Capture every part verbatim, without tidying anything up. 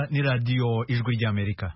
ni Radio Ijwi ry'Amerika.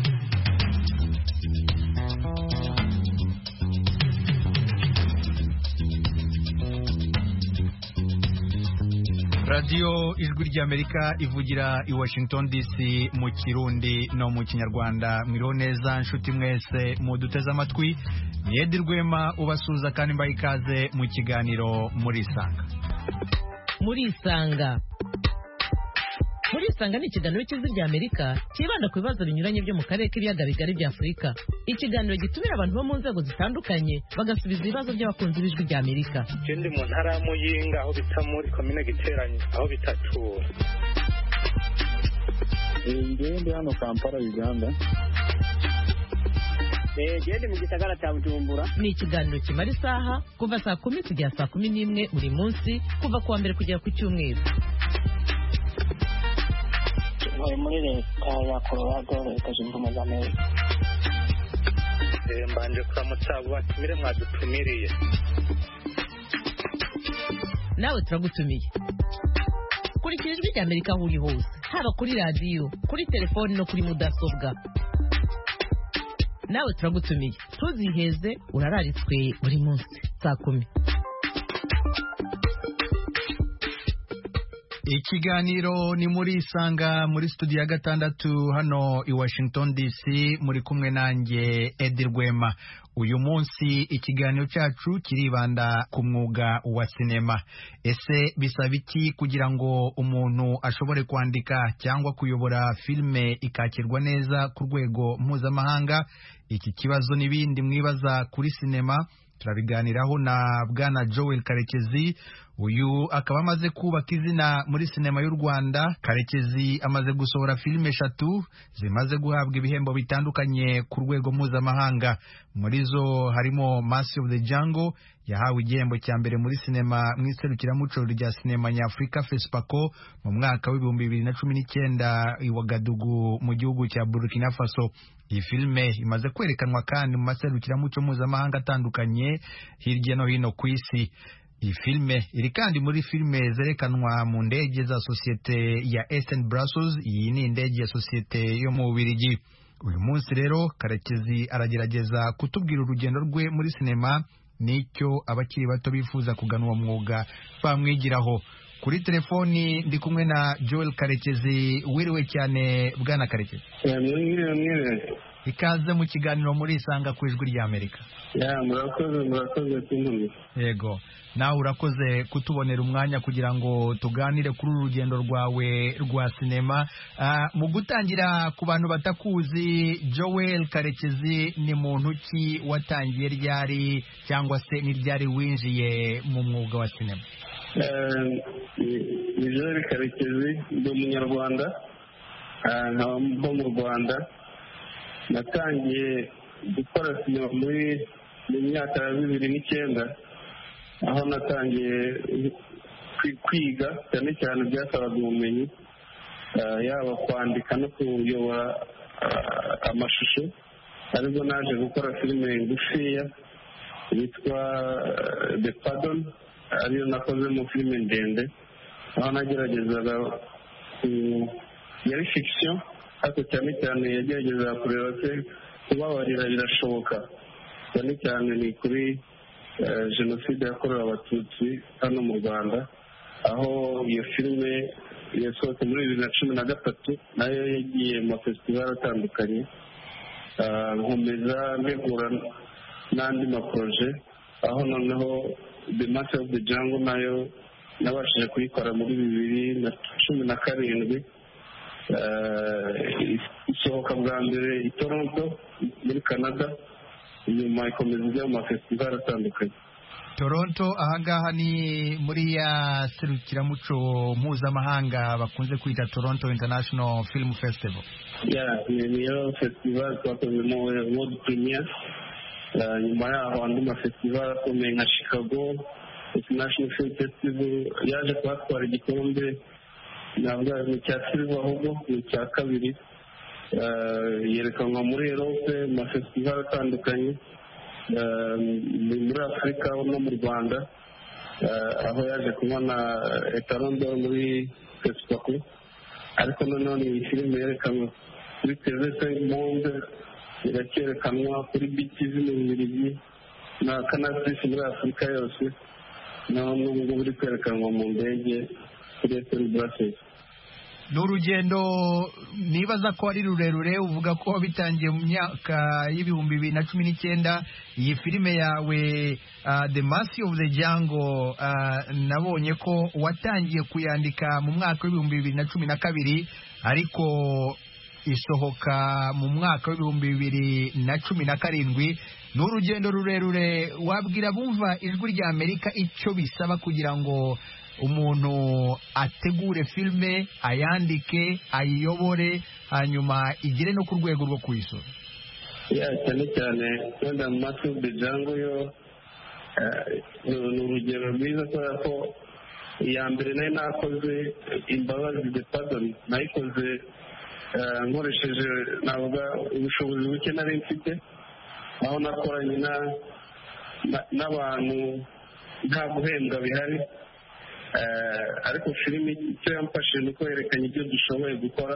Radio Ijwi ry'Amerika ivugira i Washington D C mu Kirundi no mu Kinyarwanda. Mwiriho neza nshuti mwese muduteze amatwi. Ni Edi Rwema ubasuza kandi mbaye ikaze mu kiganiro muri Isanga. Muri Isanga Muri Isanga ni ikiganiro cy'Ijwi ry'Amerika kibanda ku bibazo binyuranye byo mu karere k'ibiyaga bigari bya Afurika. Ikiganiro gitumira abantu bo mu nzego zitandukanye bagasubiza ibibazo by'abakunzi b'Ijwi ry'Amerika. Ikindi mu ntara ya Muyinga aho bita muri komine Giteranye aho bitatura. Ngende hano Kampala Uganda. Eh gende mu gisagara cya Bujumbura. Ni ikiganiro kimara isaha kuva saa kumi kugera saa kumi n'imwe buri munsi kuva kuwa mbere kugera ku cyumweru. Muri leta ya Colorado leta zunze ubumwe za Amerika. Eh mbanje kuramutsa batumire mwadutumiriye. Nawe turagutumiye. Kurikira Ijwi ry'Amerika aho uri hose, haba kuri radio, kuri telefone no kuri mudasobwa. Nawe turagutumiye. Tuziheze urararitswe buri munsi saa kumi. Ikiganiro ni muri Isanga muri studio ya gatandatu hano i Washington D C, muri kumwe nanjye Edi Rwema. Uyu munsi ikiganiro cyacu kiribanda ku mwuga wa sinema. Ese bisaba iki kugira ngo umuntu ashobore kwandika cyangwa kuyobora filme ikakirwa neza ku rwego mpuzamahanga? Iki kibazo n'ibindi mwibaza kuri sinema turabiganiraho na Bwana Joel Karekezi. Uyu akaba amaze kubaka izina muri sinema y'u Rwanda. Karekezi amaze gusohora filime eshatu zimaze guhabwa ibihembo bitandukanye ku rwego mpuzamahanga. Muri zo harimo Master of the Jungle yahawe igihembo cya mbere muri sinema mu iserukiramuco rya sinema nyafurika FESPACO mu mwaka w'ibihumbi bibiri na cumi n'icyenda i Wagadugu mu gihugu cya Burkina Faso. Iyi filime imaze kwerekanwa kandi mu maserukiramuco mpuzamahanga atandukanye hirya no hino ku isi. Iyi filime iri kandi muri filime zerekanwa mu ndege za sosiyete ya Eastern Brussels. Iyi ni indege ya sosiyete yo mu Bubiligi. Uyu munsi rero Karekezi aragerageza kutubwira urugendo rwe muri sinema n'icyo abakiri bato bifuza kugana uwo mwuga bamwigiraho. Kuri telefoni ndi kumwe na Joel Karekezi. Wiriwe cyane Bwana Karekezi. Mwiriwe mwiriwe. Ikaze mu kiganiro muri Isanga ku Ijwi ry'Amerika. Ya murakoze murakoze cyane. Yego. Nawe urakoze kutubonera umwanya kugira ngo tuganire kuri uru rugendo rwawe rwa sinema. Uh, mu gutangira ku bantu batakuzi, Joel Karekezi ni muntu ki, watangiye ryari cyangwa se ni ryari winjiye mu mwuga wa sinema? Eh ni Joel Karekezi, ndi umunyarwanda. Ah nkaba mu Rwanda. Natangiye gukora sinema muri mu myaka ya bibiri n'icyenda, aho natangiye kwiga cyane cyane byasabaga ubumenyi, yaba kwandika no kuyobora amashusho. Ariko naje gukora filime ngufiya yitwa The Pardon, ariyo nakoze mu filime ndende, aho nageragezaga yari fiction ariko cyane cyane yagerageza kureba se kubabarira birashoboka. Cyane cyane ni kuri jenoside yakorewe Abatutsi hano mu Rwanda, aho iyo filime yasohotse muri bibiri na cumi na gatatu, nayo yagiye mu mafestivali atandukanye. Nkomeza negura n'andi maproje, aho noneho The Master of the Jungle nayo nabashije kuyikora muri bibiri na cumi na karindwi. Isohoka bwa mbere i Toronto muri Canada, nyuma ikomeza ijya mu mafestivali atandukanye. Toronto ahangaha ni muri ya serukiramuco mpuzamahanga bakunze kwita Toronto International Film Festival. Ya niyo festival twakozemo world premiere. Nyuma yaho andi mafestivali akomeye nka Chicago International Film Festival yaje kwatwara igikombe, navuga ni cya silver ahubwo ni cya kabiri. Yerekanwa muri Europe mu mafestivali atandukanye, muri Afurika no mu Rwanda, aho yaje kubona etarondo muri FESPACO. ariko noneho iyi filime yerekanwa kuri televiziyo monde, irakerekanwa kuri B T V mu Bubiligi na Canal plus muri Afurika yose, n'ubu ngubu iri kwerekanwa mu ndege kuri F M Brussels. ni urugendo nibaza ko ari rurerure. Uvuga ko bitangiye mu myaka y'ibihumbi bibiri na cumi n'icyenda. Iyi filime yawe uh, The Mercy of the Jungle uh, nabonye ko watangiye kuyandika mu mwaka w'ibihumbi bibiri na cumi na kabiri, ariko isohoka mu mwaka w'ibihumbi bibiri na cumi na karindwi. Ni urugendo rurerure. Wabwira bumva ijwi rya Amerika icyo bisaba kugira ngo umuntu ategure filime, ayandike, ayiyobore, hanyuma igere no ku rwego rwo kuyisora? ya cyane cyane wenda mu Mercy of the Jungle yo ni urugero rwiza kubera ko iya mbere nayo nakoze Imbabazi the Pardon, nayikoze nkoresheje navuga ubushobozi buke nari mfite, aho nakoranye n'abantu nta guhembwa bihari, ariko filime icyo yamfashije ni uko yerekanye ibyo dushoboye gukora.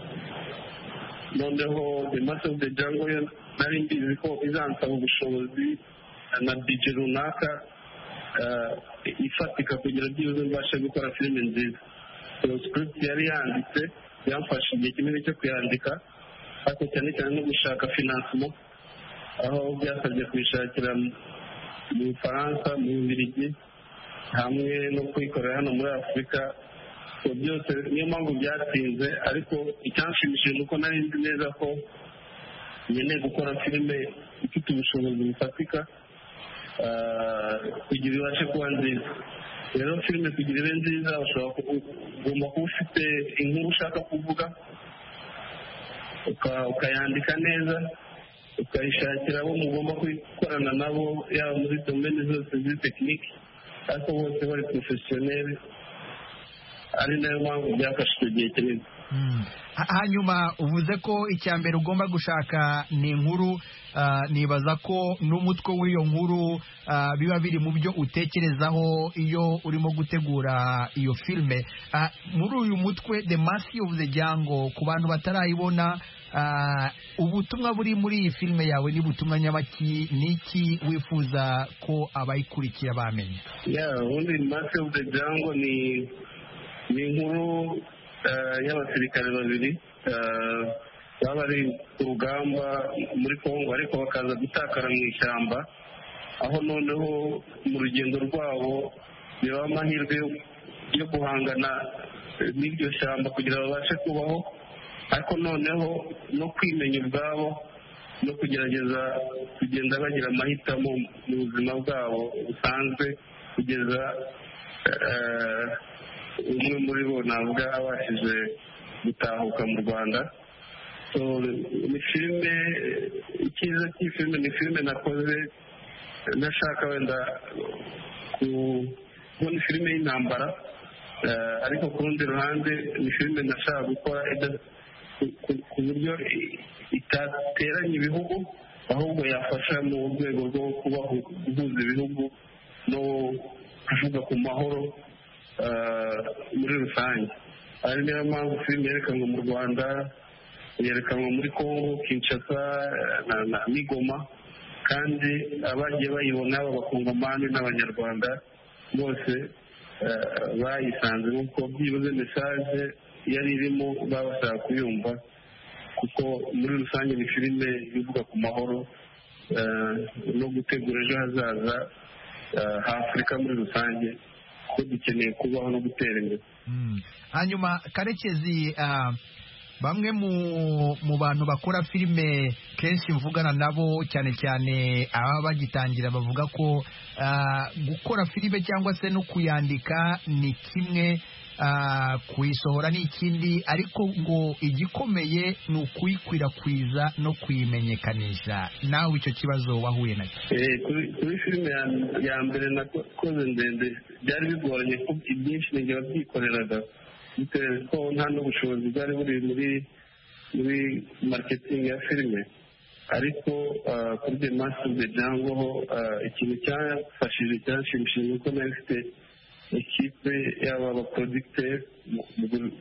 Noneho The Mercy of the Jungle yo nari mbizi ko izansaba ubushobozi na budget runaka ifatika kugira byibuze mbashe gukora filime nziza. So script yari yanditse yamfashe igihe kinini cyo kuyandika, ariko cyane cyane no gushaka financement, aho byasabye kuyishakira mu Bufaransa, mu Bubiligi, hamwe no kuyikorera hano muri Afurika. So byose niyo mpamvu byatinze, ariko icyanshimishije ni uko nari nzi neza ko nkeneye gukora filime ifite ubushobozi bufatika kugira ibashe kuba nziza. Rero filime kugira ibe nziza ugomba kuba ufite inkuru ushaka kuvuga, ukayandika neza, ukayishakira abo mugomba gukorana nabo, yaba muri domene zose z'i tekiniki, ariko bose bari porofesiyoneri. Ari nayo mpamvu byafashe icyo gihe kinini. Hanyuma uvuze ko icya mbere ugomba gushaka ni inkuru. Nibaza ko n'umutwe w'iyo nkuru biba biri mu byo utekerezaho iyo urimo gutegura iyo filime. Muri uyu mutwe The Mercy of the Jungle, ku bantu batarayibona, ubutumwa buri muri iyi filime yawe ni butumwa nyabaki? Niki wifuza ko abayikurikira bamenya? ubundi The Mercy of the Jungle ni ni inkuru y'abasirikare babiri baba bari ku rugamba muri Kongo, ariko bakaza gutakara mu ishyamba, aho noneho mu rugendo rwabo biba amahirwe yo guhangana n'iryo shyamba kugira babashe kubaho, ariko noneho no kwimenya ubwabo no kugerageza kugenda bagira amahitamo mu buzima bwabo busanzwe, kugeza umwe muri bo navuga abashije gutahuka mu Rwanda. So ni filime, icyiza cy'iyi filime ni filime nakoze nashaka wenda kubona filime y'intambara, ariko ku rundi ruhande ni filime nashaka gukora ku buryo itateranya ibihugu, ahubwo yafasha mu rwego rwo guhuza ibihugu no kuvuga ku mahoro muri rusange. Ari niyo mpamvu filime yerekanwa mu Rwanda, yerekanwa muri Kongo, Kinshasa na Migoma, kandi abagiye bayibona b'abakongomani n'abanyarwanda bose bayisanze kuko byibuze mesaje yari irimo babashaka kuyumva, kuko muri rusange ni filime ivuga ku mahoro no gutegura ejo hazaza h'Afurika muri rusange, ko dukeneye kubaho no gutera imbere. Hanyuma Karekezi, bamwe mu bantu bakora filime kenshi mvugana nabo, cyane cyane ababa bagitangira, bavuga ko gukora filime cyangwa se no kuyandika ni kimwe, kuyisohora ni ikindi, ariko ngo igikomeye ni ukuyikwirakwiza no kuyimenyekanisha. Nawe icyo kibazo wahuye nacyo? Kuri filime ya mbere nakoze ndende byari bigoranye ko ibyinshi ninjye wabyikoreraga, bitewe ko nta n'ubushobozi bwari buri muri muri marketing ya filime, ariko kuri The Mercy of the Jungle ho ikintu cyafashije cyanshimishije nuko nari mfite ekipe y'aba baproducteur mu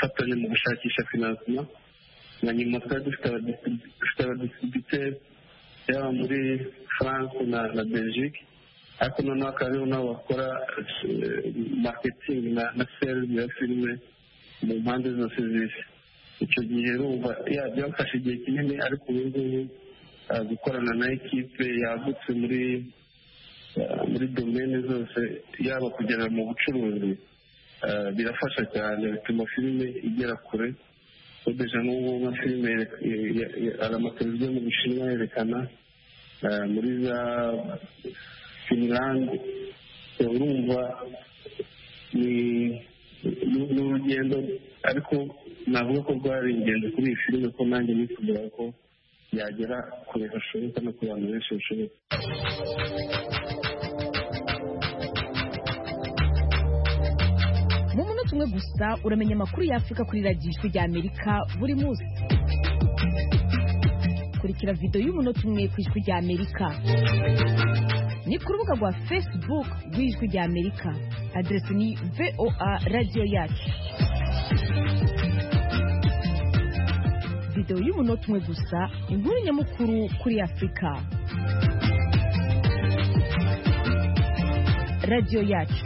gufatanya mu gushakisha finansima, na nyuma twari dufite abadistributeri yaba muri France na na Belgique, ariko noneho akaba ariho nabo bakora marketing na na sales ya filime mu mpande zose z'isi. Icyo gihe rumva byafashe igihe kinini, ariko ubu ngubu gukorana na ekipe yagutse muri muri domene zose, yaba kugera mu bucuruzi birafasha cyane, bituma filime igera kure. Deja n'ubu nka filime amateleviziyo mu Bushinwa yerekana muri za Finland, urumva ni urugendo, ariko navuga ko rwari ingenzi kuri iyi filime, ko nanjye nifuza ko yagera kure hashoboka no ku bantu benshi bashoboka. Mu munota umwe gusa uramenya amakuru y'Afurika kuri radiyo ijwi rya Amerika buri munsi. Kurikira video y'umunota umwe ku ijwi rya Amerika ni ku rubuga rwa Facebook rw'ijwi rya Amerika, adresi ni V O A Radio Yacu. Video y'umunota umwe gusa, inkuru nyamukuru kuri Afurika. Radio Yacu.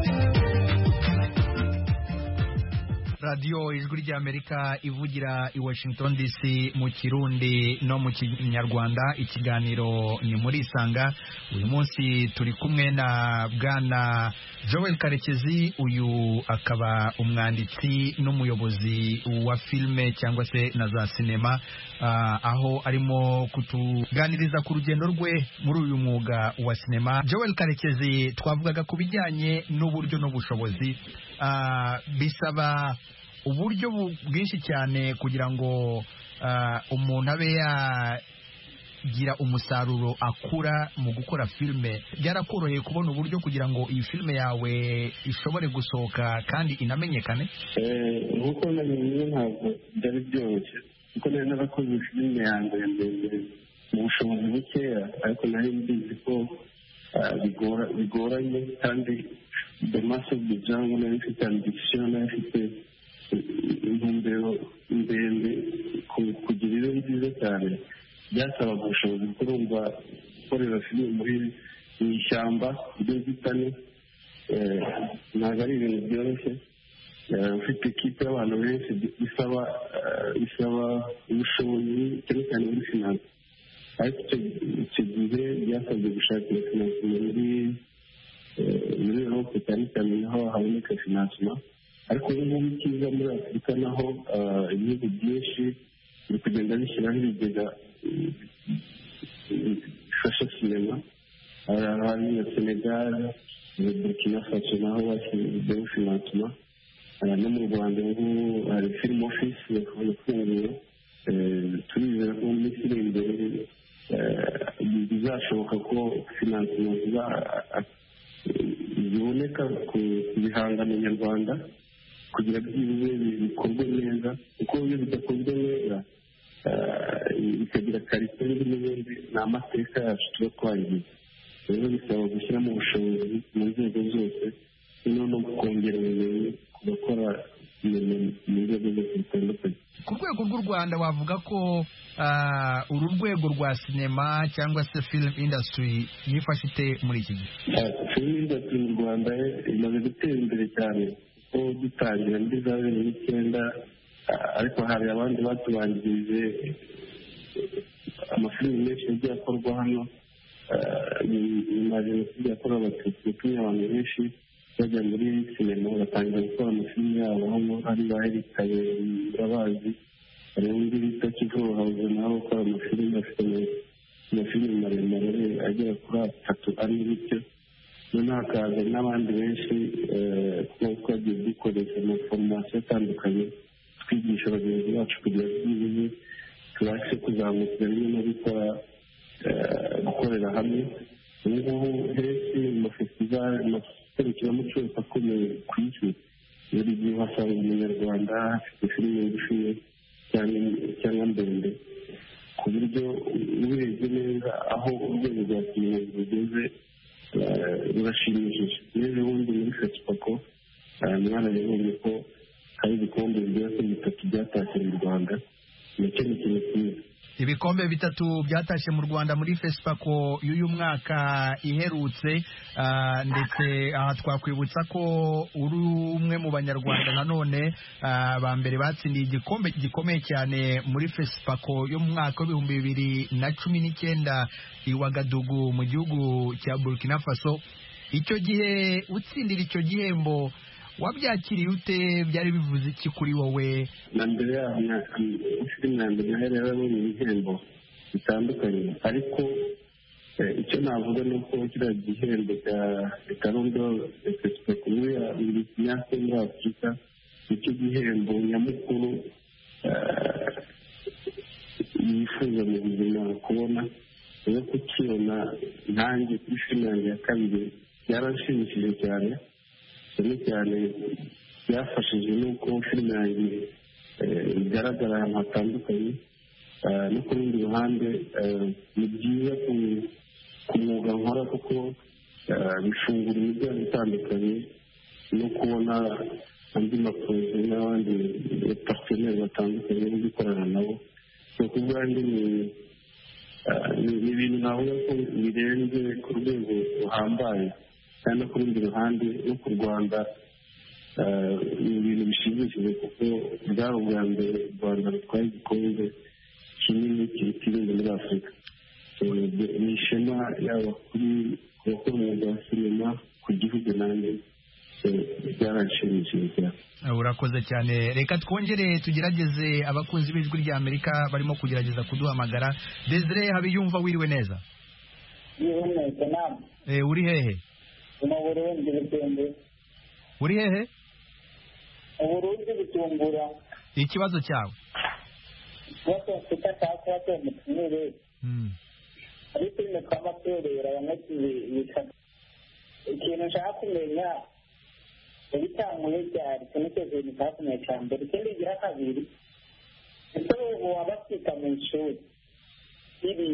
radiyo ijwi ry'Amerika ivugira i Washington D C mu Kirundi no mu Kinyarwanda. Ikiganiro ni muri Isanga. Uyu munsi turi kumwe na Bwana Joel Karekezi, uyu akaba umwanditsi n'umuyobozi wa filime cyangwa se na za sinema, uh, aho arimo kutuganiriza ku rugendo rwe muri uyu mwuga wa sinema. Joel Karekezi, twavugaga ku bijyanye n'uburyo n'ubushobozi. Uh, bisaba uburyo bwinshi cyane kugira ngo uh, umuntu abe yagira umusaruro akura mu gukora filime. Byarakoroheye kubona uburyo kugira ngo iyi filime yawe ishobore gusohoka kandi inamenyekane? Nkuko namenye ntabwo byari byoroshye, kuko nari narakoze filime yanjye mbere mu bushobozi bukeya, ariko nari mbizi ko bigoranye, kandi the massive bijyango nari mfite ambition, nari mfite intumbero ndende kugira ibyo byiza cyane. Byasabaga ubushobozi bwo kurumva gukorera filime muri mu ishyamba ry'inzitane, ntabwo ari ibintu byoroshye. Ufite ikipe y'abantu benshi, bisaba bisaba ubushobozi cyane cyane muri finance, ariko icyo gihe byasabye gushakira finance muri muri Europe cyane cyane naho haboneka finansima. Ariko ubu ngubu icyiza muri Afurika naho ibihugu byinshi biri kugenda bishyiraho ibigega bifasha sinema. Hari na Senegal, Burkina Faso naho bashyizeho finansima. No mu Rwanda ubu hari film office yafunguye. Turizera ko mu minsi iri imbere bizashoboka ko finansima ziboneka ku bihangano nyarwanda, kugira byibuze bikorwe neza, kuko iyo bidakozwe neza bikagira karite n'ibindi, ni amateka yacu tuba twangiza. Rero bisaba gushyiramo ubushobozi mu nzego zose, no kongera ubumenyi ku bakora mu nzego zose zitandukanye. Ku rwego rw'u Rwanda wavuga ko uru rwego rwa sinema cyangwa se film industry yifashe ite muri iki gihe? Film industry mu Rwanda imaze gutera imbere cyane, kuko dutangira muri za bibiri n'icyenda, ariko hari abandi batubanjirije. Amafilimi menshi yagiye akorwa hano nyuma ya jenoside yakorewe Abatutsi, yatumye abantu benshi bajya muri sinema batangira gukora amafilimi yabo hano. Hari ba Eric Urabazi, hari undi bita Kivu Hauze nawe ukora amafilimi, afite amafilimi maremare agera kuri atatu ane bityo. Noneho hakaza n'abandi benshi kuko twagiye dukoresha amaforomasiyo atandukanye, twigisha bagenzi bacu kugira ngo tubashe kuzamukira rimwe no gukora gukorera hamwe. Ubu ngubu henshi mu mafestivali, amaserukiramuco akomeye ku isi, buri gihe uhasanga umunyarwanda afite filime ngufiya cyangwa ndende, ku buryo ubirebye neza aho urwego rwa sinema rugeze rurashimishije. Rero ubundi muri Fesipako mwana yabonye ko hari ibikombe bigera kuri bitatu byatashye mu Rwanda nicyo ni ikintu cyiza. Ibikombe bitatu byatashye mu Rwanda muri FESPACO y'uyu mwaka iherutse, uh, ndetse aha twakwibutsa ko uri umwe mu banyarwanda nanone uh, ba mbere batsindiye igikombe gikomeye cyane muri FESPACO yo mu mwaka w'ibihumbi bibiri na cumi n'icyenda i Ouagadougou mu gihugu cya Burkina Faso. Icyo gihe utsindira icyo gihembo wabyakiriye ute? Byari bivuze iki kuri wowe? Na mbere yaho filime ya mbere nayo yarabonye ibihembo bitandukanye, ariko icyo navuga ni uko kiriya gihembo cya Etarondo FESPACO muri myaka muri Afurika nicyo gihembo nyamukuru yifuza mu buzima kubona. Rero kukibona nanjye kuri filime yanjye ya kabiri byarashimishije cyane cyane cyane byafashije n'uko filime yanjye igaragara ahantu hatandukanye, no ku rundi ruhande ni byiza ku mwuga nkora kuko bifungura imiryango itandukanye no kubona andi maproje n'abandi parteneri batandukanye no gukorana nabo. ku bwanjye ni ibintu navuga ko birenze ku rwego ruhambaye, kandi no ku rundi ruhande no ku Rwanda ni ibintu bishimishije kuko bwari ubwa mbere u Rwanda rutwaye igikombe kinini kiruta ibindi muri Afurika. Ni ishema yaba kuri bakora umwuga wa sinema, ku gihugu nanjye byarashimishije cyane. Urakoze cyane. Reka twongere tugerageze abakunzi b'ijwi rya Amerika barimo kugerageza kuduhamagara. Desire Habiyumva, wiriwe neza? Wiriwe neza namwe. Eh, uri hehe? Mu Burundi Bujumbura. Uri hehe? Mu Burundi Bujumbura. Ikibazo cyawe? Ikibazo mfite cyako cyo mutumire. Mm. Ariko ni kama torera abanyakiri bikana. Ikintu nshaka kumenya ibitanguye byari cyane cyane bitakomeye cyane. Mbere ikindi gira kabiri, ese ubu wabafite mu ishuri ibi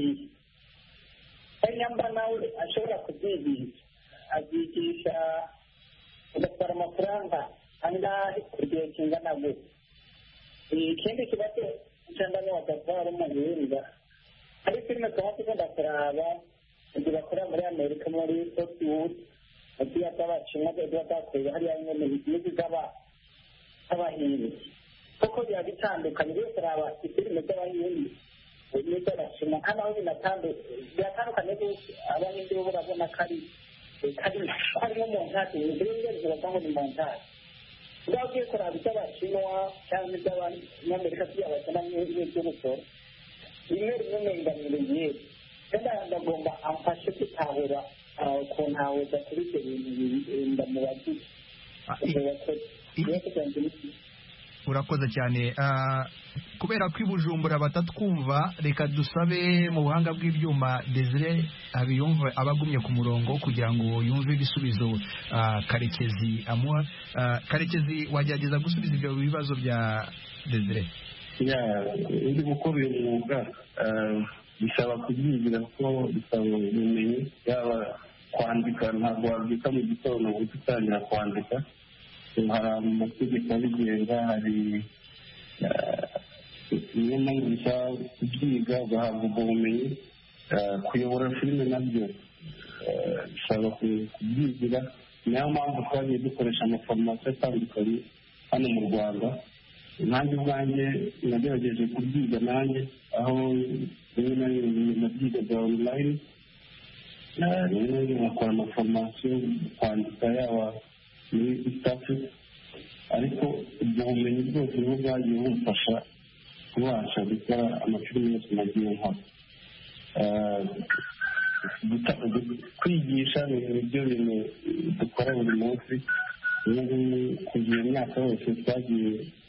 nyamba nawe ashobora kubyigisha, azigisha ugatwara amafaranga angahe ku gihe kingana gute? Ikindi kibazo cyangwa ni wagatwara mu Burundi, hari filime twaba tugomba kuraba ibyo bakora muri Amerika muri Hollywood, ati y'abacina byo batakoze hariya nyene n'ibindi zaba abahindi kuko bya bitandukanye byose raba filime z'abahindi n'ibyo bacina hano aho binatandu byatandukanye byose abahindi bo barabona kari kari harimo montage n'ibindi zibagamo ni montage. Ndagiye kuraba iby'abacina cyangwa iby'abanyamerika by'abacina n'ibyo gukora rimwe rimwe menganire ngiye kandi ndagomba amfashe gutahura ukuntu hawuza kuri ibyo bintu ndamubazi. Urakoze cyane. Kubera ko i Bujumbura batatwumva, reka dusabe mu buhanga bw'ibyuma Desire Habiyumva abagumye ku murongo kugira ngo yumve ibisubizo Karekezi amuha. Karekezi, wagerageza gusubiza ibyo bibazo bya Desire? Ya, ndi gukora uyu mwuga bisaba kubyigira kuko bisaba ubumenyi, yaba kwandika ntabwo wabyuka mu gitondo ngo utangira kwandika. Hari amategeko abigenga, hari niyo mpamvu bisaba kubyiga ugahabwa ubwo bumenyi. Kuyobora filime nabyo bisaba kubyigira, niyo mpamvu twagiye dukoresha amaforomasiyo atandukanye hano mu Rwanda. Nanjye ubwanjye nagerageje kubyiga nanjye, aho rimwe na rimwe nabyigaga online, rimwe na rimwe nkakora amaforomasiyo kwandika yaba muri East Africa, ariko ubwo bumenyi bwose nibo bwagiye bumfasha kubasha gukora amafilime yose nagiye nkora. Kwigisha ni byo bintu dukora buri munsi. Ubu kugira imyaka yose twagiye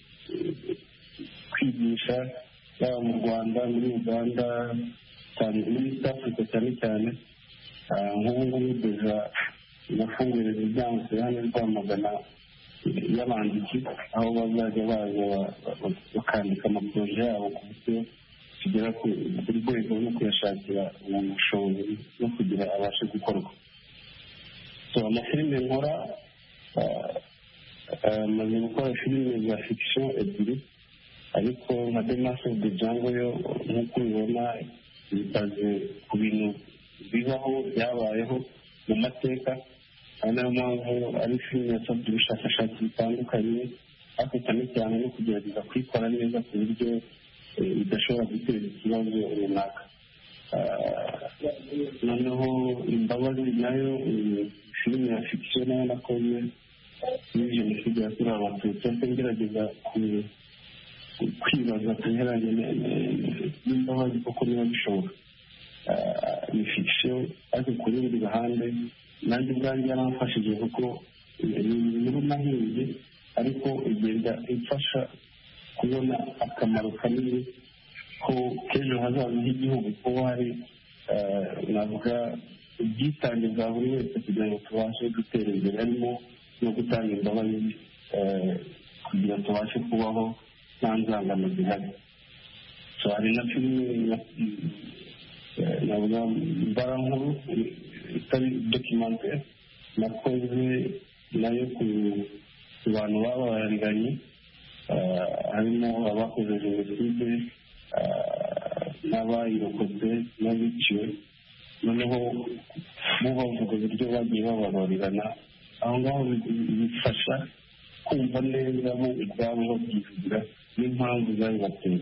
kwigisha, yaba mu Rwanda, muri Uganda, muri East Africa cyane cyane. Nk'ubu ngubu deja nafunguye imiryango hano Rwamagana y'abanditsi, aho bazajya baza bakandika amaporoje yabo ku buryo tugera ku rwego rwo kuyashakira ubushobozi no kugira abashe gukorwa. So amafilime nkora maze gukora filime za fiction ebyiri ariko nka The Mask of the Jungle yo nk'uko ubibona bitaze ku bintu bibaho byabayeho mu mateka ari nayo mpamvu ari filime yasabye ubushakashatsi butandukanye ariko cyane cyane no kugerageza kwikora neza ku buryo idashobora guteza ikibazo runaka. noneho Imbabazi nayo filime ya fiction nayo nakoze muri jenoside yakorewe abatutsi ariko ngerageza kwibaza ku bihereranye n'imbabazi kuko niba bishoboka. ni fiction ariko ku rundi ruhande nanjye ubwanjye yaramfashije kuko ni inkuru nahimbye ariko igenda imfasha kubona akamaro kanini ko k'ejo hazaza h'igihugu ko hari navuga ubwitange bwa buri wese kugira ngo tubashe gutera imbere harimo no gutanga imbabazi kugira ngo tubashe kubaho nta nzangano zihari. hari na filime navuga mbarankuru itari documentaire nakoze nayo ku bantu babariranye harimo abakoze jenoside n'abayirokotse n'abiciwe noneho bo bavuga uburyo bagiye bababarirana aho ngaho bifasha kumva neza bo ubwabo babyivugira n'impamvu zabibateye.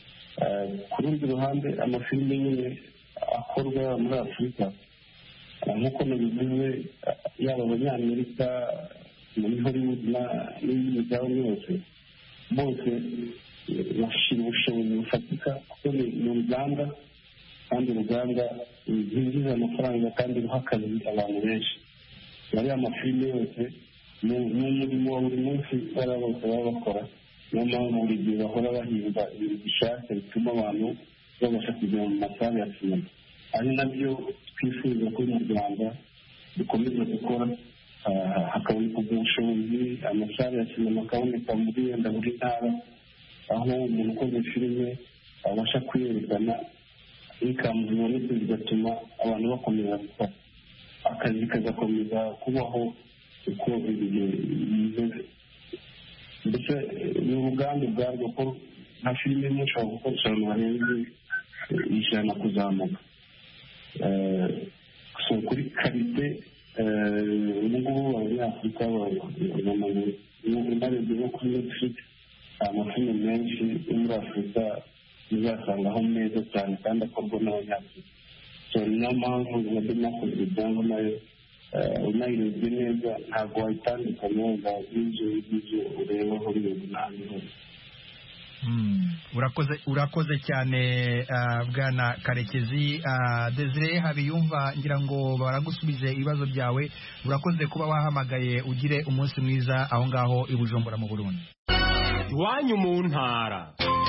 ku rundi ruhande amafilime nyine akorwa muri Afurika nk'uko nabivuze yaba abanyamerika muri Hollywood n'indi migabane yose bose bashyira ubushobozi bufatika kuko ni uruganda kandi uruganda rwinjiza amafaranga kandi ruha akazi abantu benshi. ariya mafilime yose ni umurimo wa buri munsi bariya bose baba bakora niyo mpamvu buri gihe bahora bahimba ibintu bishaka bituma abantu babasha kujya mu masaha ya sinema. ari nabyo twifuza ko mu Rwanda dukomeza gukora hakaboneka ubushobozi amasaha ya sinema akaboneka muri wenda buri ntara aho umuntu ukoze filime abasha kwiyerekana ikamu zibonetse bigatuma abantu bakomeza gukora akazi kagakomeza kubaho uko bimeze. ndetse ni uruganda ubwarwo ko nka filime imwe ushobora gukoresha abantu barenze ijana kuzamuka. kuri karite ubu ngubu abanyafurika barebye no kuri Netflix amafilime menshi yo muri Afurika uzasangaho meza cyane kandi akorwa n'abanyafurika. niyo mpamvu na The Mask of the Jungle nayo unayirebye neza ntabwo wayitandukanya wenda n'ibyo ngibyo ureba Hollywood n'ahandi hose. urakoze urakoze cyane bwana Karekezi. Desire Habiyumva ngira ngo baragusubize ibibazo byawe. urakoze kuba wahamagaye ugire umunsi mwiza aho ngaho i Bujumbura mu Burundi. iwanyu mu ntara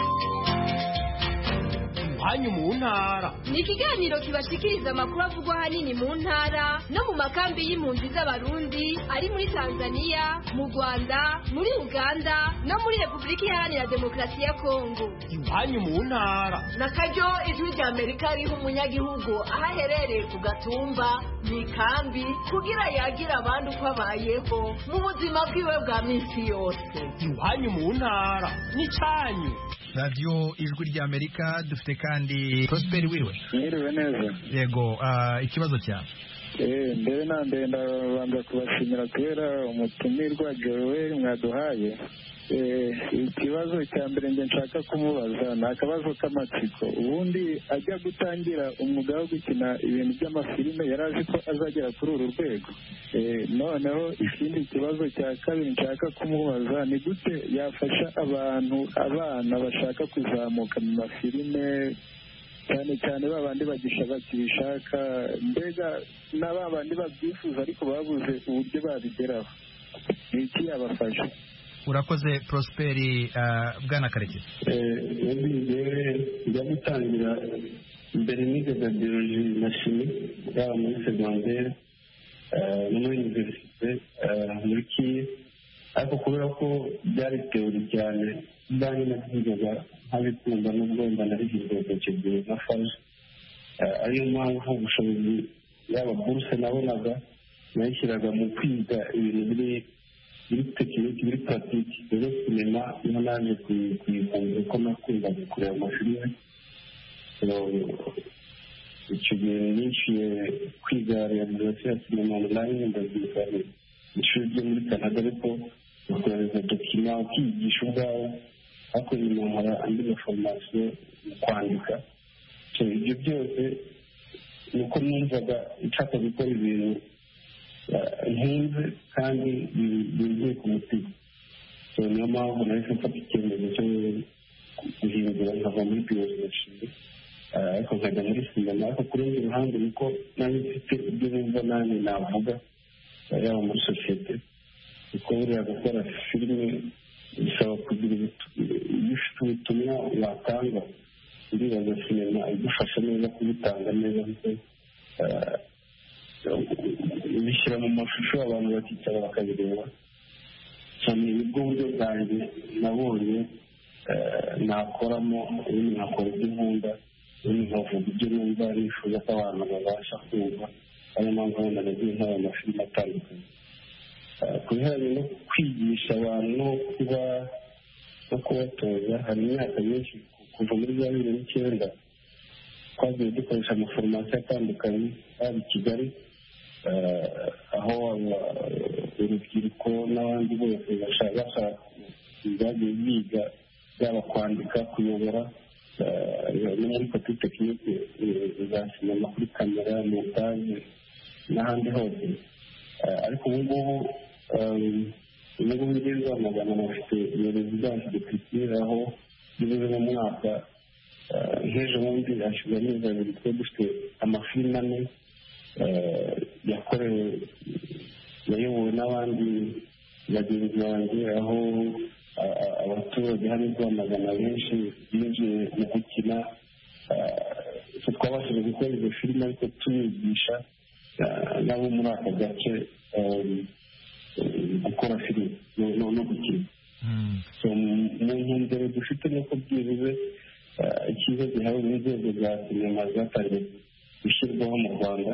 iwanyu mu ntara ni ikiganiro kibashikiriza amakuru avugwa ahanini mu ntara no mu makambi y'impunzi z'abarundi ari muri Tanzania, mu Rwanda, muri Uganda no muri Repubulika Iharanira Demokarasi ya Kongo. iwanyu mu ntara n'akaryo ijwi rya Amerika riha umunyagihugu aho aherereye ku gatumba mu ikambi kugira yagire abandi uko abayeho mu buzima bwiwe bwa minsi yose. iwanyu mu ntara n'icyanyu. radiyo ijwi rya Amerika dufite kandi Prosper wiwe. Mwiriwe neza. Yego, ikibazo cyawe. Eh, mbere na mbere ndabanza kubashimira kubera umutumirwa Joel mwaduhaye. Eh, ikibazo cya mbere nge nshaka kumubaza ni akabazo k'amatsiko. Ubundi ajya gutangira umwuga wo gukina ibintu by'amafilime yari azi ko azagera kuri uru rwego. Eh, noneho ikindi kibazo cya kabiri nshaka kumubaza ni gute yafasha abantu abana bashaka kuzamuka mu mafilime cyane cyane babandi bagisha bakibishaka mbega na babandi babyifuza ariko babuze uburyo babigeraho. Ni iki yabafasha? Urakoze Prosperi bwana Karekezi. njya gutangira mbere nigaga biology na chimie yaba muri secondaire no muri universite muri Kiye, ariko kubera ko byari teori cyane ndanye nabyigaga nkabikunda n'ubwo wenda narihirwaga icyo gihe na farge, ariyo mpamvu ubushobozi yaba buruse nabonaga nayishyiraga mu kwiga ibintu biri biri tekiniki biri puratike. Rero sinema niho naje kuyivumbura ko nakundaga kureba amafilime. icyo gihe nishyuye kwiga realizasiyo ya sinema online ndabyiga ishuri ryo muri Canada, ariko bakohereza dokima ukiyigisha ubwawe, ariko nyuma nkora andi maforomasiyo mu kwandika. Ibyo byose ni uko numvaga nshaka gukora ibintu nkunze kandi bivuye ku mutima. Niyo mpamvu nahise mfata icyemezo cyo guhindura nkava muri biyoloji ariko nkajya muri sinema. Ariko ku rundi ruhande niko nanjye mfite ibyo numva nanjye navuga yaba muri sosiyete, kuko buriya gukora filime bisaba kugira iyo ufite ubutumwa watanga. Ndibaza sinema igufasha neza kubitanga neza, kuko bishyira mu mashusho abantu bakicara bakabireba cyane. Nibwo buryo bwanjye nabonye nakoramo, ubundi nkakora ibyo nkunda, ubundi nkavuga ibyo numva nifuza ko abantu babasha kumva. ariyo mpamvu wenda nagiye nkora amafilime atandukanye. Ku bijyanye no kwigisha abantu no kuba no kubatoza, hari imyaka myinshi kuva muri za bibiri n'icyenda twagiye dukoresha amaforomasiyo atandukanye haba i Kigali, aho urubyiruko n'abandi bose bashaka bagiye biga yaba kwandika, kuyobora no muri kopi tekinike za sinema, kuri kamera, montage n'ahandi hose. Ariko ubu ngubu ubu ngubu ngeze amagana bafite iyo rezidansi de culture, aho bivuze mu mwaka nk'ejo bundi hashize amezi abiri twe dufite amafilime ane yakorewe yayobowe n'abandi bagenzi banjye, aho abaturage hano i Rwamagana benshi binjiye mu gukina. Twabashije gukora izo filime ariko tubigisha nabo muri aka gace gukora filime no gukina. mu ntumbero dufite nuko byibuze ikigo gihawe n'inzego za sinema zatangiye gushyirwaho mu Rwanda,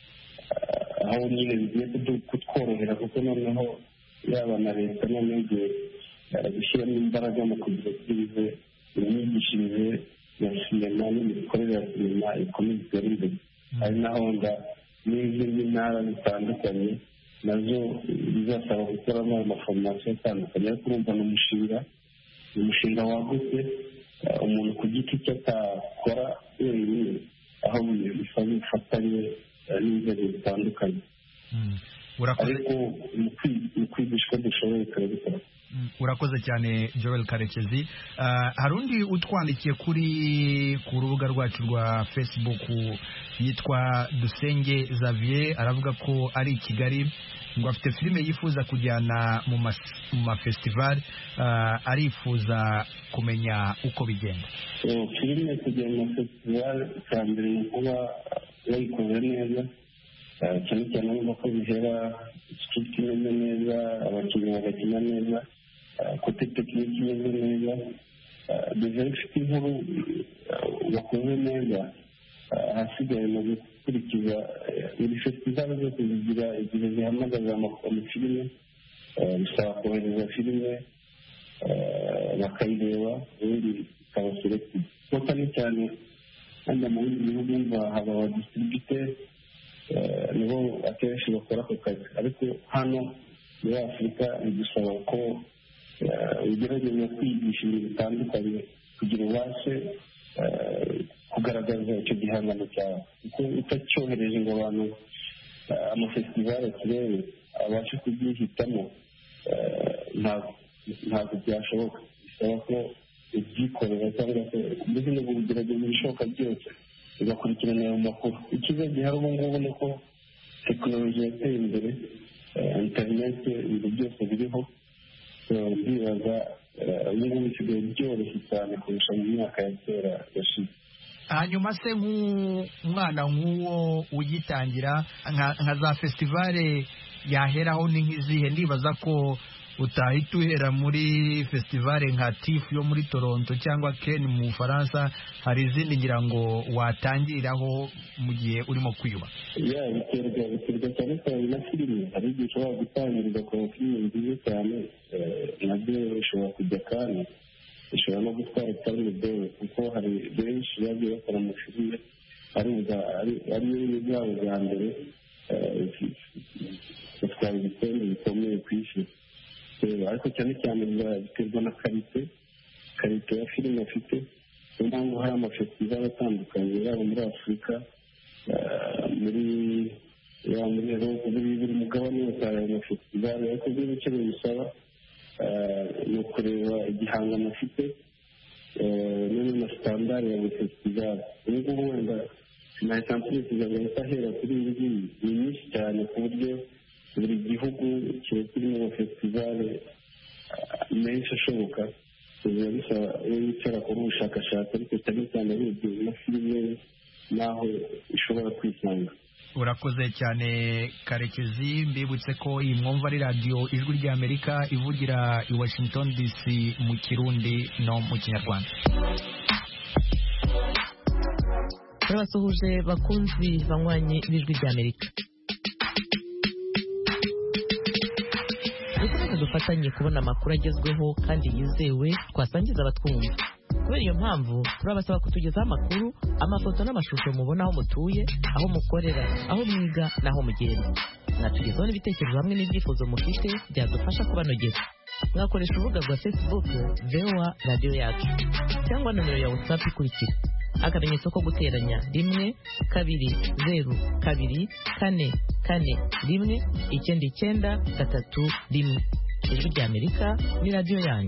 aho nyine bigiye kutworohera, kuko noneho yaba na leta noneho igiye gushyiramo imbaraga mu kugira byibuze imyigishirize ya sinema n'imikorere ya sinema ikomeye itera imbere. hari na honda n'izindi ntara zitandukanye nazo bizasaba gukoramo amaforomasiyo atandukanye, ariko urumva ni umushinga ni umushinga wagutse umuntu ku giti cye atakora wenyine, aho bisaba ubufatanye n'inzego zitandukanye. ariko mu kwigisha uko dushoboye turabikora. Urakoze cyane Joel Karekezi. Hari undi utwandikiye kuri ku rubuga rwacu rwa Facebook yitwa Dusenge Xavier, aravuga ko ari i Kigali, ngo afite filime yifuza kujyana mu mafestival, arifuza kumenya uko bigenda. Filime kujya mu mafestival cya mbere ni kuba wayikoze neza, cyane cyane niba ko bihera script imeze neza, abakinnyi bagakina neza, kote tekiniki imeze neza, design ifite inkuru bakoze neza. Ahasigaye mu gukurikiza buri festival zose zigira igihe zihamagaza amafilime, bisaba kohereza filime bakayireba ubundi ikaba selected. Kuko cyane cyane hano mu bindi bihugu haba abadistributeri nibo akenshi bakora ako kazi, ariko hano muri Afurika bidusaba ko ugerageza kwigisha ibintu bitandukanye kugira ubashe kugaragaza icyo gihangano cyawe, kuko utacyohereje ngo abantu amafestivale kirebe abashe kubyihitamo ntabwo byashoboka. Bisaba ko ubyikorera cyangwa se mbese no kugerageza ibishoboka byose ugakurikirana ayo makuru. Ikibazo gihari ubu ngubu ni uko tekinoloji yateye imbere, interineti, ibintu byose biriho. Ndibaza ubu ngubu bisigaye byoroshye cyane kurusha mu myaka ya kera yashize. Hanyuma se nk'umwana nk'uwo ugitangira nka za festivale yaheraho ni nk'izihe? Ndibaza ko utahita uhera muri festivale nka tifu yo muri Toronto cyangwa Ken mu Bufaransa, hari izindi ngira ngo watangiriraho mu gihe urimo kwiyuba? ya biterwa biterwa cyane cyane na filime. hari igihe ushobora gutangiriza ku filime nziza cyane nabyo bishobora kujya kandi bishobora no gutwara cyane dore kuko hari benshi bagiye bakora amafilime ari ubwabo bwa mbere batwara ibikombe bikomeye ku isi. ariko cyane cyane biterwa na karite karite ya filime afite. niyo mpamvu hari amafestivali atandukanye yaba muri Afurika, muri yaba muri Europe, buri mugabane wose hari amafestivali. ariko by'icyo bisaba ni ukureba igihangano afite none na sitandari ya buri festivali. ubu ngubu wenda sinahita mpurikiza agahita ahera kuri ibi ngibi, ni nyinshi cyane ku buryo buri gihugu kiba kirimo amafestivali menshi ashoboka. biba bisaba iyo wicara kuri ubushakashatsi, ariko cyane cyane arebye na filime n'aho ishobora kwisanga. urakoze cyane Karekezi. mbibutse ko iyi mwumva ari radiyo Ijwi ry'Amerika ivugira i Washington D C mu Kirundi no mu Kinyarwanda. turabasuhuje bakunzi banywanyi b'Ijwi ry'Amerika. dukomeze dufatanye kubona amakuru agezweho kandi yizewe twasangiza abatwumva. kubera iyo mpamvu turabasaba kutugezaho amakuru, amafoto n'amashusho mubona aho mutuye, aho mukorera, aho mwiga n'aho mugenda. mwatugezaho n'ibitekerezo hamwe n'ibyifuzo mufite byadufasha kubanogeza. mwakoresha urubuga rwa Facebook V O A radiyo yacu cyangwa nomero ya WhatsApp ikurikira: akamenyetso ko guteranya rimwe kabiri zeru kabiri kane kane rimwe icyenda icyenda gatatu rimwe. Ijwi ry'Amerika ni radiyo yanyu.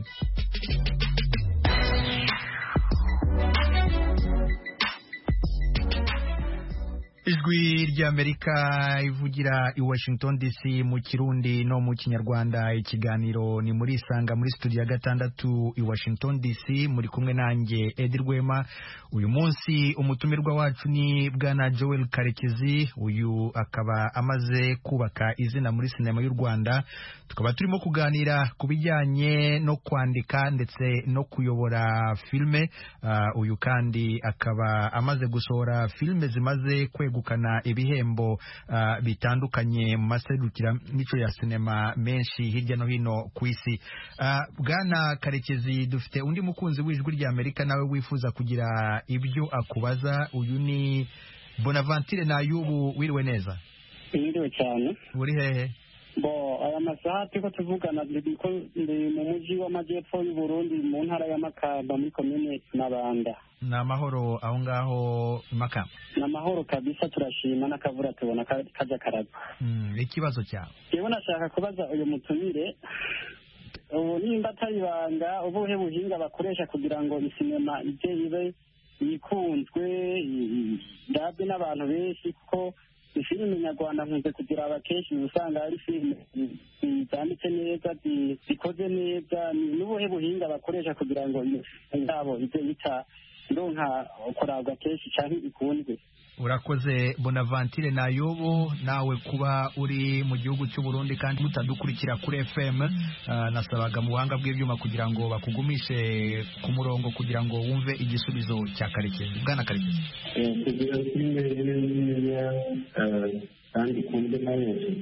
Ijwi ry'Amerika ivugira i Washington D C mu Kirundi no mu Kinyarwanda. ikiganiro ni muri Isanga muri studio ya gatandatu i Washington D C, muri kumwe nanjye Edi Rwema. uyu munsi umutumirwa wacu ni Bwana Joel Karekezi. uyu akaba amaze kubaka izina muri sinema y'u Rwanda. tukaba turimo kuganira ku bijyanye no kwandika ndetse no kuyobora filme. Uh, uyu kandi akaba amaze gusohora filme zimaze kwegukana ibihembo uh, bitandukanye mu maserukira mico ya sinema menshi hirya no hino ku isi. Uh, Bwana Karekezi, dufite undi mukunzi w'Ijwi ry'Amerika nawe wifuza kugira ibyo akubaza. uyu ni Bonaventure Nayubu. wiriwe neza? Wiriwe cyane. uri hehe? bo aya masaha turiko tuvugana ndiko ndi mu mujyi w'amajyepfo y'u Burundi mu ntara ya Makamba muri komine Mabanda. ni amahoro aho ngaho Makamba? ni amahoro kabisa, turashima n'akavura tubona kaja karagwa. mm, ikibazo cyawe? yewe nashaka kubaza uyu mutumire, ubu nimba atayibanga ubuhe buhinga bakoresha kugira ngo isinema ije ibe yikunzwe irabwe n'abantu benshi, kuko filime nyarwanda nkunze kugira abakenshi usanga ari filime zanditse neza zikoze neza. n'ubuhe buhinga bakoresha kugira ngo iyo yabo ije yita ndonka korabwa kenshi cyane ikunzwe? urakoze Bonaventure Nayubu, nawe kuba uri mu gihugu cy'u Burundi kandi mutadukurikira kuri F M. uh, nasabaga mu buhanga bw'ibyuma kugira ngo bakugumishe ku murongo kugira ngo wumve igisubizo cya Karekezi. Bwana Karekezi, kugira filime nziza kandi ikunzwe na benshi,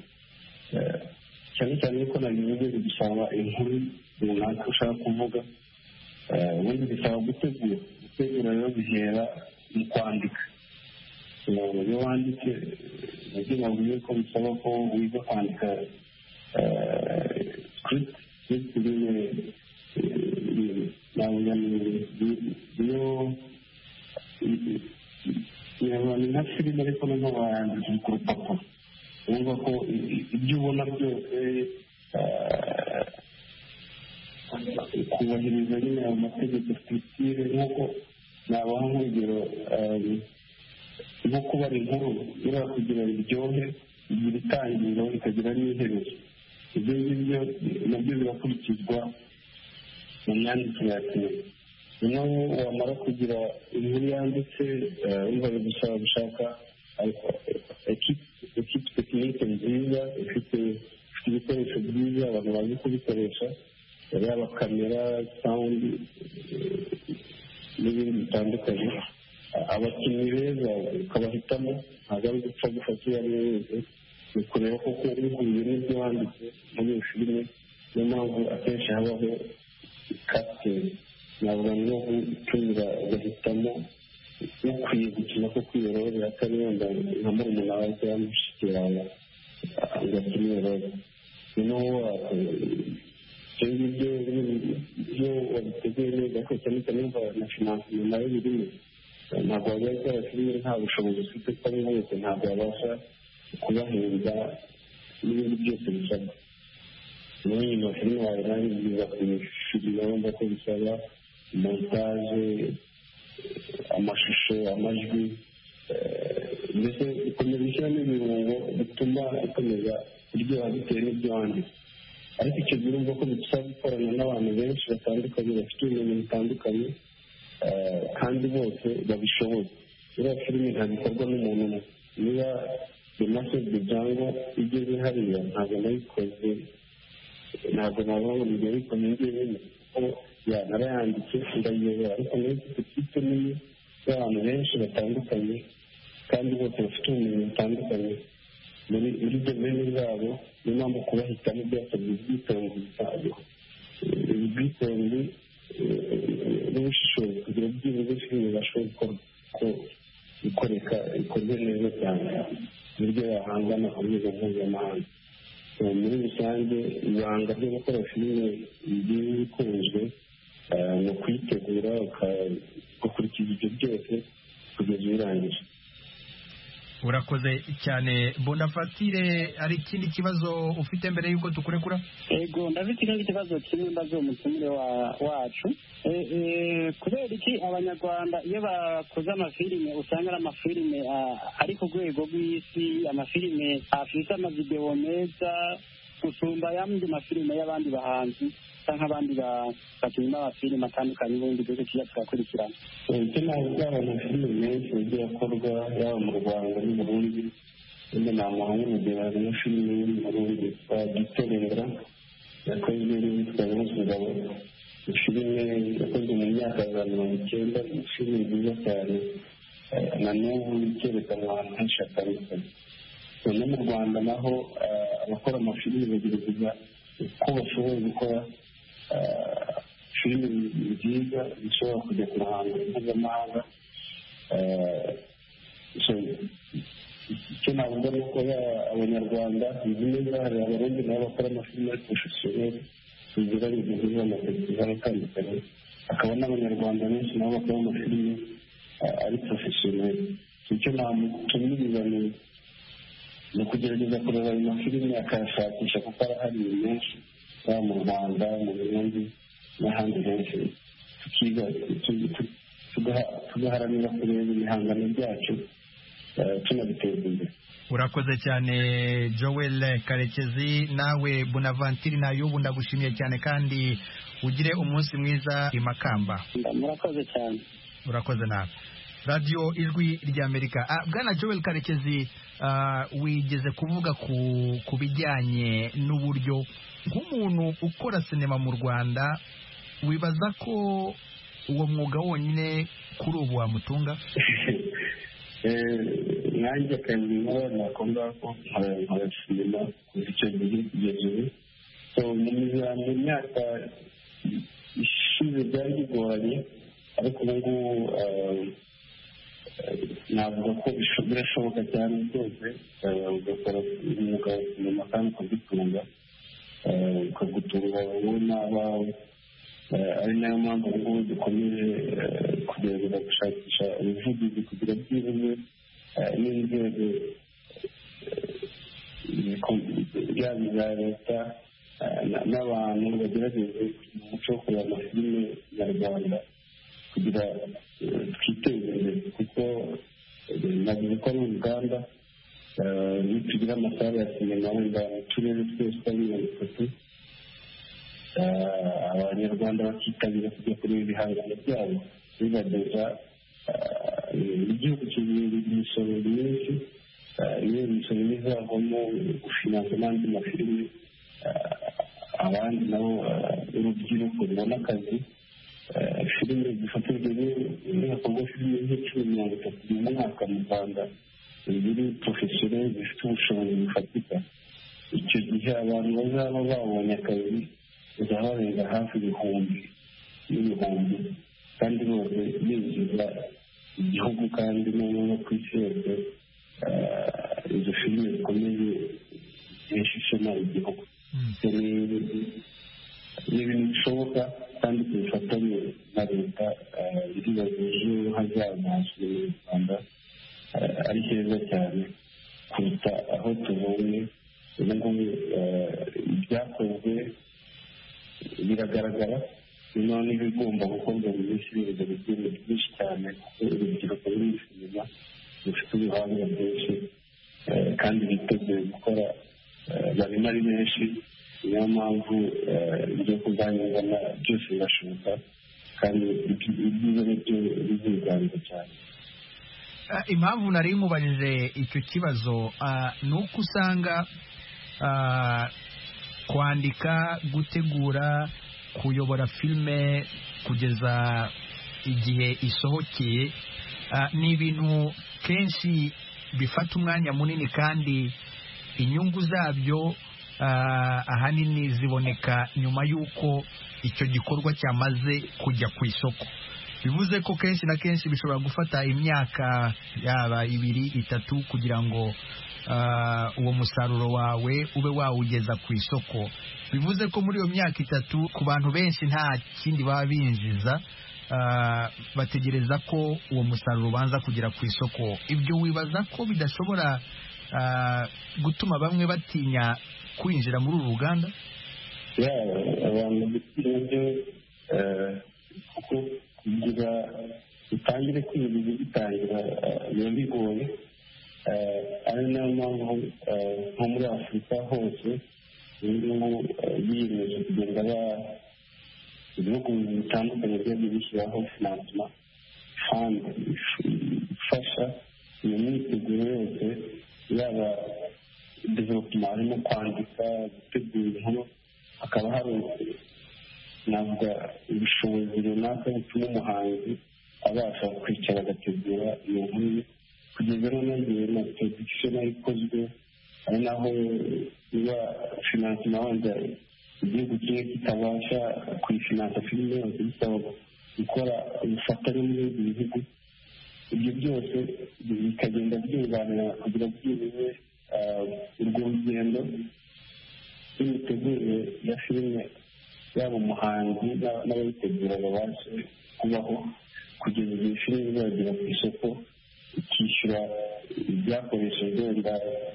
cyane cyane ko nabivuze bisaba inkuru runaka ushaka kuvuga. ubundi bisaba gutegura gutegura rero bihera mu kwandika. iyo wanditse nabyo bavuye ko bisaba ko wiga kwandika script script rimwe niyo ni nka filime ariko noneho wayandika ku rupapuro. wumva ko ibyo ubona byose kubahiriza nyine ayo mategeko structure. nk'uko nabaha nk'urugero nko kubara inkuru iriya kugira biryohe, igira itangiriro ikagira n'iherezo. ibyo ngibyo nabyo birakurikizwa mu myandikire ya sinema. noneho wamara kugira inkuru yanditse wumva bigusaba gushaka ekipe tekinike nziza ifite ibikoresho byiza abantu bazi kubikoresha, yaba kamera, sawundi n'ibindi bitandukanye. Abakinnyi beza ukabahitamo, ntabwo ari gupfa gufata uwo ari we wese, ni kureba koko uhuye n'ibyo wanditse muri iyo filime. Niyo mpamvu akenshi habaho kasiteri, ntabwo no gutumira ugahitamo ukwiye gukina ko kwiyorohera, atari wenda nka murumuna wawe cyangwa mushiki wawe ugakina iyorohera. noneho ibyo ngibyo iyo wabiteguye neza ko cyane cyane wumva na finanse nyuma y'ibirimo, ntabwo wajya gukora filime nta bushobozi ufite ko ari wese ntabwo wabasha kubahemba n'ibindi byose bisabwa. niyo nyuma filime wawe nawe biza kuyifilima wumva ko bisaba montage, amashusho, amajwi, mbese ikomeza ishyiramo ibirungo bituma ikomeza kuryoha bitewe n'ibyo wanditse. ariko icyo gihe urumva ko bidusaba gukorana n'abantu benshi batandukanye bafite ubumenyi butandukanye kandi bose babishoboye. iriya filime ntabwo ikorwa n'umuntu umwe. niba demase de jango igeze hariya ntabwo nayikoze, ntabwo navuga ngo nibyo bikomeye njyenyine kuko narayanditse ndayiyobora, ariko nayo ifite ikipe nini y'abantu benshi batandukanye kandi bose bafite ubumenyi butandukanye muri domene zabo. niyo mpamvu kubahitamo byasabye ubwitonzi bwabo, ubwitonzi n'ubushishozi kugira byibuze filime bashobora gukora ko ikoreka ikorwe neza cyane ku buryo yahangana ku rwego mpuzamahanga. muri rusange ibanga ryo gukora filime igiye ikunzwe ni ukuyitegura ugakurikiza ibyo byose kugeza uyirangije. urakoze cyane. Bonaventure, hari ikindi kibazo ufite mbere y'uko tukurekura? Ego, ndafite ikindi kibazo kimwe mbazo umutumire wacu. kubera iki abanyarwanda iyo bakoze amafilime usanga ari amafilime ari ku rwego rw'isi, amafilime afite amavidewo meza gusumba y'andi mafilime y'abandi bahanzi cyangwa abandi bakinnyi amafilime atandukanye n'ubundi bwose tujya turakurikirana? icyo navuga, amafilime menshi yagiye akorwa yaba mu Rwanda n'u Burundi. nyine namuha nk'urugero, harimo filime yo mu Burundi yitwa Gitorera yakozwe n'uwitwa Nyamugabo. filime yakozwe mu myaka ya mirongo icyenda, filime nziza cyane, na n'ubu ikerekanwa ahantu henshi hatandukanye. no mu Rwanda naho abakora amafilime bagerageza uko bashoboye gukora filime nziza zishobora kujya ku ruhando mpuzamahanga. icyo navuga ni uko abanyarwanda bizi neza, hari abarundi nabo bakora amafilime ari porofesiyoneri bigira ibintu by'amafestivali atandukanye, hakaba n'abanyarwanda benshi nabo bakora amafilime ari porofesiyoneri. icyo namutumiriza ni ni ukugerageza kureba ayo mafilime akayashakisha kuko arahari menshi, yaba mu Rwanda, mu Burundi n'ahandi henshi, tukiga tugaharanira kureba ibihangano byacu tunabiteza imbere. urakoze cyane Joel Karekezi. nawe Bonaventure Nayubu ndagushimiye cyane kandi ugire umunsi mwiza i Makamba. murakoze cyane. urakoze nawe. radiyo ijwi ry'Amerika. Ah, bwana Joel Karekezi, uh, wigeze kuvuga ku ku bijyanye n'uburyo nk'umuntu ukora sinema mu Rwanda wibaza ko uwo mwuga wonyine kuri ubu wamutunga? nanjye akazi nkora nakunda ko nkora sinema kuva icyo gihe kugeza ubu. mu myaka ishize byari bigoranye, ariko ubu ngubu navuga ko birashoboka cyane rwose ugakora umwuga wa sinema kandi ukagutunga ukagutunga wowe n'abawe. ari nayo mpamvu ubu ngubu dukomeje kugerageza gushakisha ubuvugizi kugira byibuze n'inzego yaba iza leta n'abantu bagerageze kugira umuco wo kureba amafilime nyarwanda kugira twiteze imbere, kuko navuze ko ari uruganda. nitugira amasaha ya sinema wenda mu turere twose twa mirongo itatu, abanyarwanda bakitabira kujya kureba ibihangano byabo bibageza igihugu kigira imisoro myinshi. iyo imisoro izavamo gufinansa n'andi mafilime abandi nabo urubyiruko rubona akazi. Filime zifatirwa n'ibikorwa filime nk'icumi mirongo itatu mu mwaka mu Rwanda ziri porofesiyoneri zifite ubushobozi bufatika. Icyo gihe abantu bazaba babonye akazi bazaba barenga hafi ibihumbi n'ibihumbi kandi bose binjiza igihugu kandi no ku isi yose. Izo filime zikomeye zihesha ishema igihugu. Ni ibintu bishoboka kandi ku bufatanye na leta iribaza ejo hazaza hasubira mu Rwanda ari heza cyane kuruta aho tubonye. Ubu ngubu ibyakozwe biragaragara, noneho n'ibigomba gukorwa mu minsi iri imbere ibintu byinshi cyane kuko urubyiruko ruri mu sinema rufite ubuhanga bwinshi kandi biteguye gukora, barimo ari benshi. Niyo mpamvu ibyo kuganira byose birashoboka kandi ibyiza nibyo biziganza cyane. Impamvu nari mubajije icyo kibazo ni uko usanga kwandika, gutegura, kuyobora filime kugeza igihe isohokeye ni ibintu kenshi bifata umwanya munini kandi inyungu zabyo ahanini ziboneka nyuma y'uko icyo gikorwa cyamaze kujya ku isoko. Bivuze ko kenshi na kenshi bishobora gufata imyaka yaba ibiri itatu kugira ngo uwo musaruro wawe ube wawugeza ku isoko. Bivuze ko muri iyo myaka itatu ku bantu benshi nta kindi baba binjiza, bategereza ko uwo musaruro ubanza kugera ku isoko. Ibyo wibaza ko bidashobora gutuma bamwe batinya kwinjira muri uru ruganda? Abantu bitinya byo kuko kugira utangire kwiga bitangira biba bigoye. Ari nayo mpamvu nko muri Afurika hose ubu biyemeje kugenda ibihugu bitandukanye byagiye bishyiraho finansima fandi ifasha iyo myiteguro yose, yaba development harimo kwandika, gutegura inkuru, hakaba hari navuga ubushobozi runaka butuma umuhanzi abasha kwicara agategura iyo nkuru kugeza n'ubundi na production ikozwe. Ari naho niba finansima wenda igihugu kimwe kitabasha kwifinansa filime yose bisaba gukora ubufatanye n'ibindi bihugu. Ibyo byose bikagenda byunganira kugira byibuze urwo rugendo rw'imitegurire ya filime yaba umuhanzi n'abayitegura babashe kubaho kugeza igihe filime izagera ku isoko, ikishyura ibyakoreshejwe wenda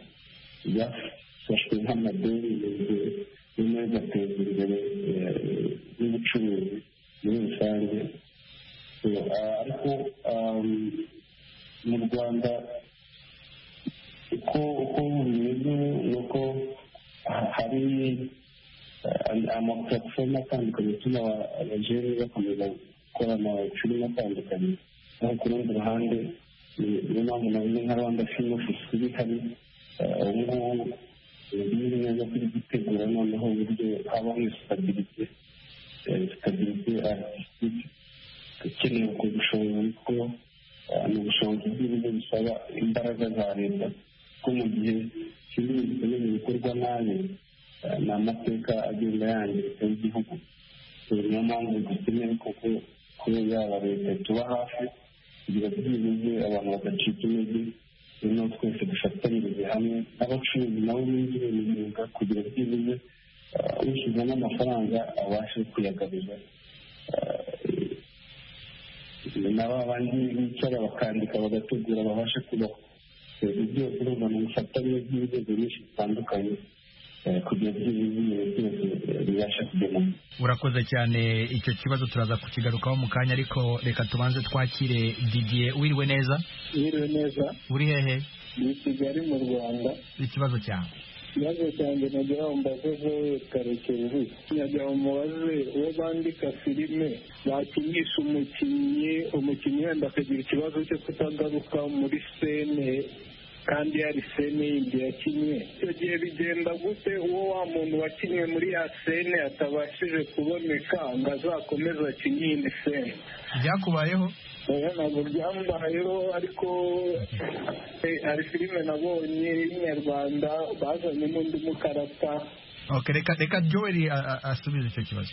byafashwe nk'amadeni, noneho igateza imbere n'ubucuruzi muri rusange. Ariko mu Rwanda uko uko bimeze ni uko hari amaplatform atandukanye atuma abajene bakomeza gukora amafilime atandukanye. Naho ku rundi ruhande niyo mpamvu navuze nka Rwanda Film Office iri hari ubu ngubu bizi neza kuri gutegura noneho uburyo habaho stabilite stabilite artistique ikeneye ubwo bushobozi kuko ni ubushobozi bw'ibigo bisaba imbaraga za leta ko mu gihe filime zikomeye bikorwa nabi ni amateka agenda yangirika y'igihugu. Niyo mpamvu dukeneye koko ko yaba leta tuba hafi kugira byibuze abantu badacika intege, noneho twese dufatanyirize hamwe n'abacuruzi nabo binjire mu myuga kugira byibuze ushyizemo amafaranga abashe kuyagabiza. Nabo abandi bicara bakandika bagategura babashe kubaho. Ibyo byose urumva ni ubufatanye bw'inzego nyinshi zitandukanye kugira byibuze byose bibasha kugenda. Urakoze cyane. Icyo kibazo turaza kukigarukaho mu kanya, ariko reka tubanze twakire Didier. Wiriwe neza? Wiriwe neza. Uri hehe? Ni Kigali mu Rwanda. Ikibazo cyawe? Ikibazo cyanjye nagira ngo mbaze wowe Karekezi, nagira ngo mubaze uwo bandika filime bakinisha umukinnyi umukinnyi wenda akagira ikibazo cyo kutagaruka muri sene kandi hari sene yindi yakinnye. Icyo gihe bigenda gute uwo wa muntu wakinnye muri ya sene atabashije kuboneka ngo azakomeze akinye iyindi sene? Byakubayeho? Ntabwo byambayeho, ariko hari filime nabonye y'inyarwanda bazanye n'undi mukarata. Okay, reka reka Joel asubize icyo kibazo.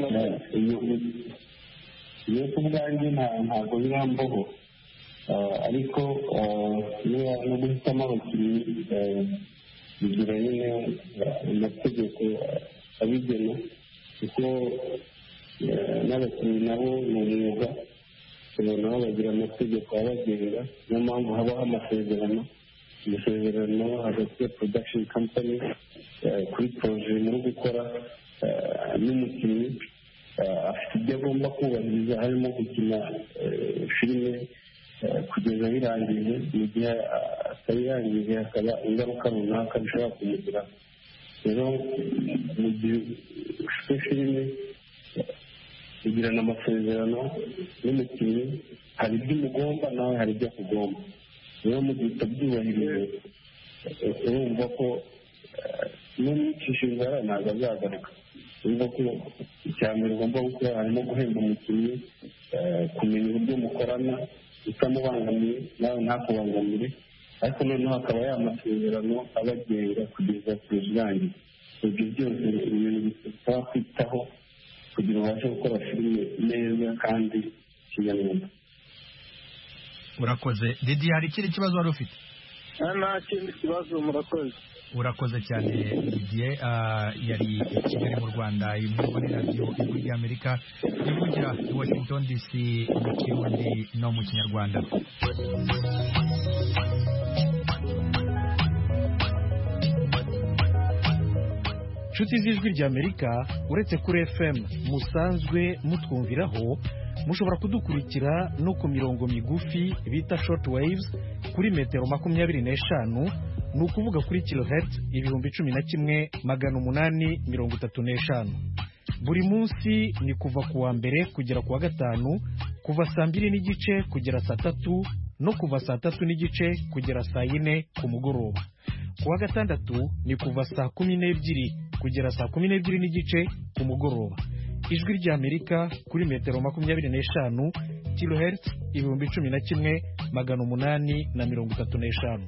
Iyo ku bwanjye ntabwo birambaho, ariko no guhitamo abakinnyi bigira nyine amategeko abigena, kuko n'abakinnyi nabo ni umwuga, nabo bagira amategeko abagenga. Niyo mpamvu habaho amasezerano amasezerano hagati ya production company kuri poroje muri gukora n'umukinnyi afite ibyo agomba kubahiriza, harimo gukina filime kugeza birangije. Mu gihe atabirangije hakaba ingaruka runaka bishobora kumugiraho. Rero mu gihe ufite filime ugirana amasezerano n'umukinnyi, hari ibyo umugomba nawe hari ibyo akugomba. Rero mu gihe utabyubahirije urumva ko n'umwicisha inzara ntabwo azagaruka. Urumva ko icya mbere ugomba gukora harimo guhemba umukinnyi, kumenya uburyo mukorana utamubangamiye nawe ntakubangamire, ariko noneho hakaba y'amasezerano abagenga kugeza ku irangiye. Ibyo byose ibintu bisaba kwitaho kugira ngo ubashe gukora filime neza kandi kinyamwuga. Urakoze. Didi, hari ikindi kibazo wari ufite? Nta kindi kibazo. Murakoze. Urakoze cyane Didier. Yari i Kigali mu Rwanda, imvugo ni radiyo ijwi ry'Amerika ivugira i Washington D C mu Kirundi no mu Kinyarwanda. Inshuti z'ijwi ry'Amerika, uretse kuri F M musanzwe mutwumviraho, mushobora kudukurikira no ku mirongo migufi bita short waves kuri metero makumyabiri n'eshanu, ni ukuvuga kuri kilohertz ibihumbi cumi na kimwe magana umunani mirongo itatu n'eshanu. Buri munsi ni kuva ku wa mbere kugera ku wa gatanu, kuva saa mbiri n'igice kugera saa tatu, no kuva saa tatu n'igice kugera saa yine ku mugoroba. Ku wa gatandatu ni kuva saa kumi n'ebyiri kugera saa kumi n'ebyiri n'igice ku mugoroba. Ijwi ry'Amerika kuri metero makumyabiri n'eshanu, kilohertz ibihumbi cumi na kimwe magana umunani na mirongo itatu n'eshanu.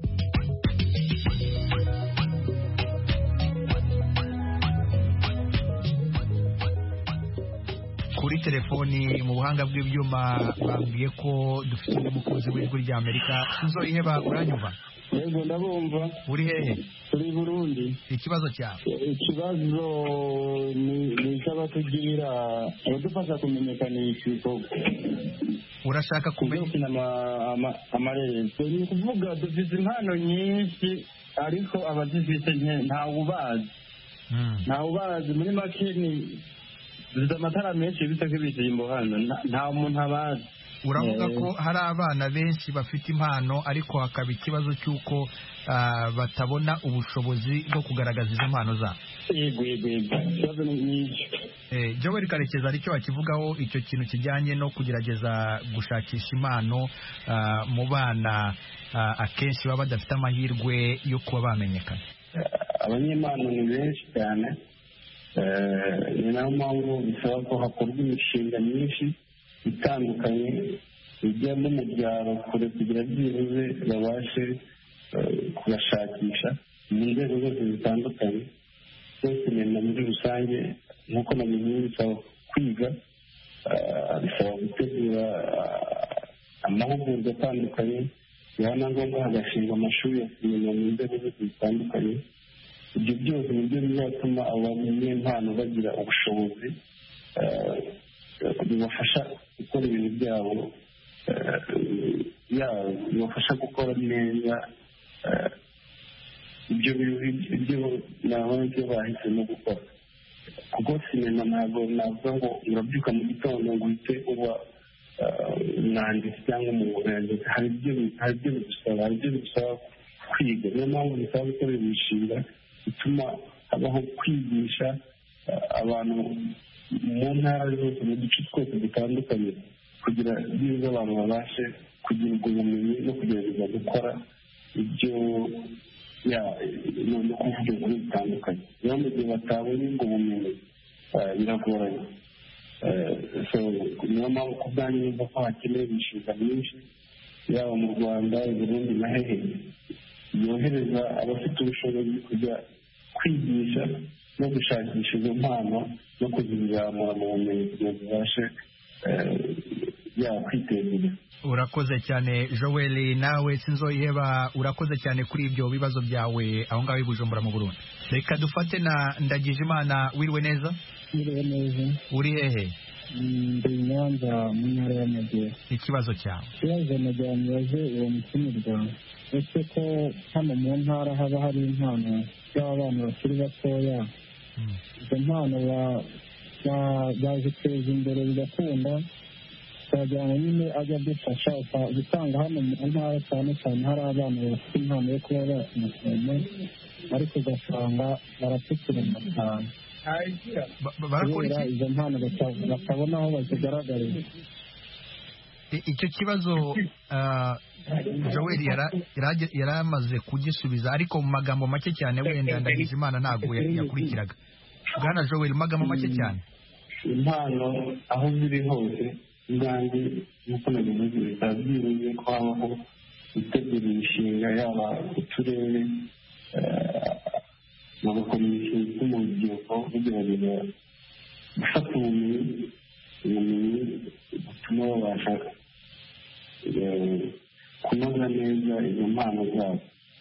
Kuri telefoni mu buhanga bw'ibyuma bambwiye ko dufite umukozi w'ijwi ry'Amerika. Tuzo iheba, uranyumva? Yego ndabumva. Uri hehe? Turi Burundi. Ikibazo cyawe? Ikibazo ni icy'abatugirira abadufasha kumenyekanisha isoko. Urashaka kumenya amarerero? Ni ukuvuga dufite impano nyinshi, ariko abazifite ntawe ubazi. Ntawe ubazi. Muri make ni dufite amatara menshi bita nk'ibishyimbo hano, nta muntu abazi. Uravuga ko hari abana benshi bafite impano, ariko hakaba ikibazo cy'uko batabona ubushobozi bwo kugaragaza izo mpano zabo. Yego yego yego, ikibazo ni icyo. Joel Karekezi hari icyo bakivugaho, icyo kintu kijyanye no kugerageza gushakisha impano mu bana akenshi baba badafite amahirwe yo kuba bamenyekana. Abanyempano ni benshi cyane, ni nayo mpamvu bisaba ko hakorwa imishinga myinshi itandukanye ijya no mu byaro kure kugira byibuze babashe kubashakisha mu nzego zose zitandukanye. Byose ni muri rusange, nk'uko nabivuze, bisaba kwiga, bisaba gutegura amahugurwa atandukanye, yaba na ngombwa hagashingwa amashuri ya sinema mu nzego zose zitandukanye. Ibyo byose ni byo bizatuma abanyempano bagira ubushobozi bibafasha gukora ibintu byabo, bibafasha gukora neza ibyo nabo ibyo bahisemo gukora. Kuko sinema ntabwo navuga ngo urabyuka mu gitondo ngo uhite uba umwanditsi cyangwa umwuga. Hari ibyo bigusaba, hari ibyo bigusaba kwiga. Niyo mpamvu bisaba gukora imishinga ituma habaho kwigisha abantu mu ntara zose, mu duce twose dutandukanye, kugira byiza abantu babashe kugira ubwo bumenyi no kugerageza gukora ibyo no kuvuga inkuru zitandukanye. Rero mu gihe batabonye ubwo bumenyi biragoranye. Niyo mpamvu ku bwanjye numva ko hakenewe imishinga myinshi yaba mu Rwanda, i Burundi na hehe yohereza abafite ubushobozi kujya kwigisha no gushakisha izo mpano no kuzizamura mu bumenyi kugira ngo zibashe yaba kwiteza imbere. Urakoze cyane Joel, nawe sinzoyiheba, urakoze cyane kuri ibyo bibazo byawe aho ngaho i Bujumbura mu Burundi. Reka dufate na Ndagijimana. Wiriwe neza? Wiriwe neza. Uri hehe? Ndi Nyanza mu ntara y'Amajyepfo. Ikibazo cyawe? Ikibazo nagira mubaze uwo mutumirwa, ese ko hano mu ntara haba hari impano z'abana bakiri batoya, izo mpano baziteza imbere bigakunda, twagira ngo nyine ajya adufasha gutanga hano mu ntara, cyane cyane hari abana bafite impano yo kuba bakinasoma ariko ugasanga baratekereza cyane kubera izo mpano batabona aho bazigaragariza. Icyo kibazo Joel yari amaze kugisubiza ariko mu magambo make cyane, wenda Ndagijimana ntabwo yakurikiraga. Bwana Joel, mu magambo make cyane. Impano aho ziri hose ubwanjye nk'uko nabivuze bikaba byirinde ko habaho gutegura imishinga yaba uturere bagakora imishinga mu rubyiruko bagerageza gufata ubumenyi ubumenyi butuma babasha kunoza neza izo mpano zabo.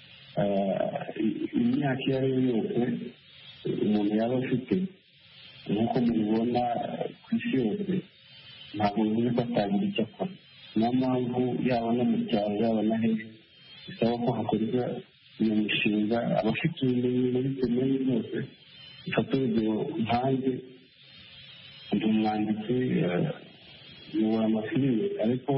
Imyaka iyo ari yo yose umuntu yaba afite, nk'uko mubibona ku isi yose, ntabwo bivuze ko atagira icyo akora. Niyo mpamvu yaba no mu cyaro yaba na hehe bisaba ko hakorwa iyo mishinga. Abafite ubumenyi muri domeni zose, bifata urugero nkanjye ndi umwanditsi nyobora amafilime, ariko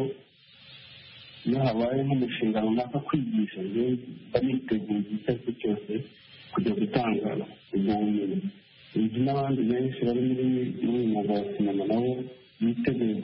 iyo habaye nk'umushinga runaka kwigisha, mba niteguye igihe icyo ari cyo cyose kujya gutanga ubwo bumenyi. Nzi n'abandi benshi bari muri uyu mwuga wa sinema nabo biteguye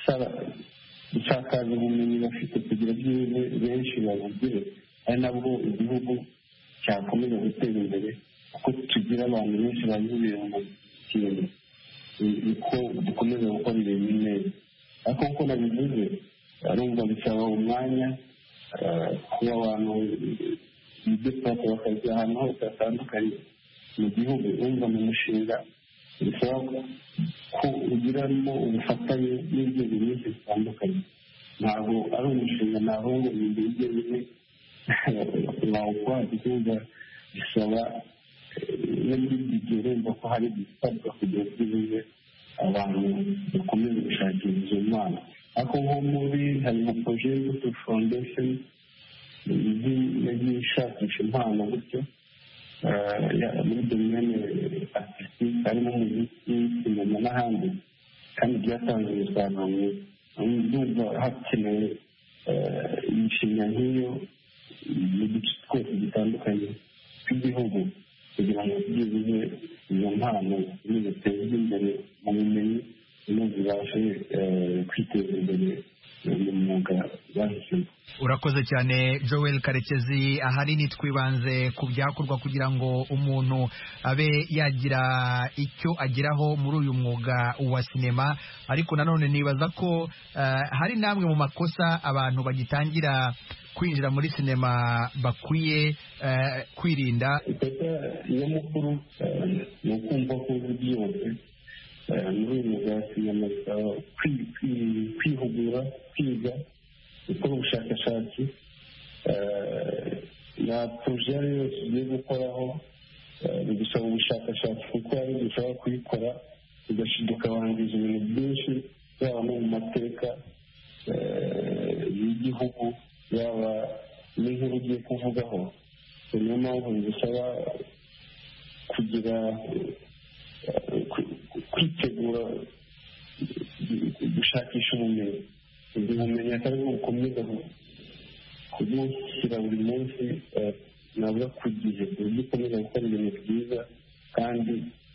gusakaza ubumenyi bafite kugira byibuze benshi babugire, ari nabwo igihugu cyakomeza gutera imbere, kuko tugira abantu benshi bazi ibintu mu kintu, niko dukomeza gukora ibintu neza. ariko nk'uko nabivuze arumva bisaba umwanya kuba abantu bidepata bakajya ahantu hose hatandukanye mu gihugu. Urumva mu mushinga bisaba ko ugiramo ubufatanye n'inzego nyinshi zitandukanye. Ntabwo ari umushinga ntabwo ngo ni ibyo nyine wawukora, kuko bisaba no muri iki gihe urumva ko hari ibisabwa kugira ngo bize abantu bakomeze gushakira izo mpano. ariko nko muri hari nka projet y'Imbuto Foundation yagiye ishakisha impano gutyo muri domene artistique, harimo umuziki, sinema n'ahandi, kandi byatanze umusaruro mwiza. Ndumva hakenewe imishinga nk'iyo mu duce twose dutandukanye tw'igihugu kugira ngo byibuze izo mpano zitezwe imbere mu bumenyi zibashe kwiteza imbere mu mwuga bahisemo. Urakoze cyane Joel Karekezi. Ahanini twibanze ku byakorwa kugira ngo umuntu abe yagira icyo ageraho muri uyu mwuga wa sinema, ariko nanone nibaza ko uh, hari namwe mu makosa abantu bagitangira kwinjira muri sinema bakwiye uh, kwirinda. Iyo mukuru ni ukumva ko byose muri uyu mwuga wa sinema bisaba kwihugura, kwiga, gukora ubushakashatsi na poroje iyo ari yose ugiye gukoraho bigusaba ubushakashatsi, kuko ari dushobora kuyikora ugashiduka wangiza ibintu byinshi, yaba no mu mateka y'igihugu, yaba n'inkuru ugiye kuvugaho. Niyo mpamvu bigusaba kugira kwitegura gushakisha ubumenyi. ubwo bumenyi atari bwo bukomeza kubushyira buri munsi, nabwo ku gihe ku buryo ukomeza gukora ibintu byiza kandi